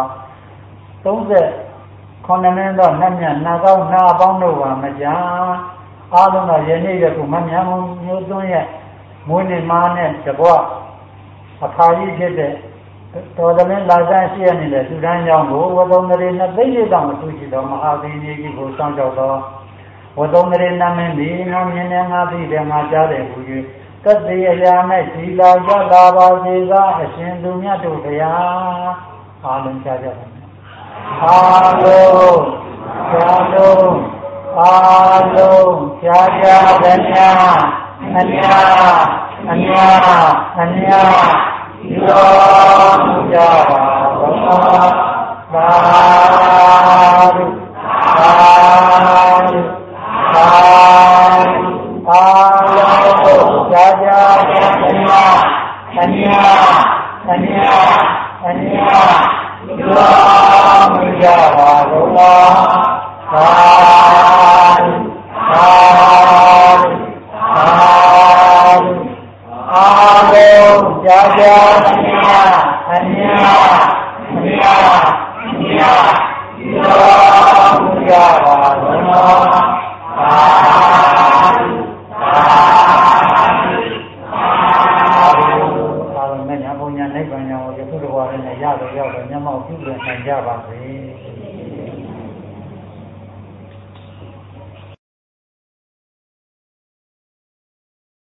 39နည်းသောနတ်မြတ်နာကောင်းနာအပေါင်းတို့ပါမကြာအားလုံးသောယနေ့ယခုမမြတ်မျိုးသွန်းရဲ့မွေးနေ့မှာနဲ့တကွာအခါကြီးဖြစ်တဲ့တော်သမင်းလာစားရှိရနေတဲ့သူတန်းကြောင့်ကိုဝသုံးရေနှစ်သိန်းတောင်အထူးရှိသောမဟာသီကြီးကိုစောင့်ကြောက်သောဝသုံးရေနာမင်းဒီငါမြင်နေငါသိတယ်ငါကြားတယ်ဟူ၍တတ်သေးအရာနဲ့ဒီလာရလာပါစေသာအရှင်သူမြတ်တို့ဘုရားအားလုံးကြားကြပါမယ်အားလုံးကြားလုံးအားလုံးကြားကြပါများအများအများအများယောကြပါဘုရားသာဓုသာဓုသာဓုအားလုံးကြားကြပါများအများအများအများယောကြပါဘုရားသာဓုသာဓုအားလုံးကြားကြပါများအများအများအများယောကြပါဘုရားသာဓုသာဓုအားလုံးနဲ့ညာဘုံညာနိဗ္ဗာန်ရောက်ရခုတော်ရနဲ့ရတော့ရောက်တော့မျက်မှောက်ပြုနိုင်ကြပါစေ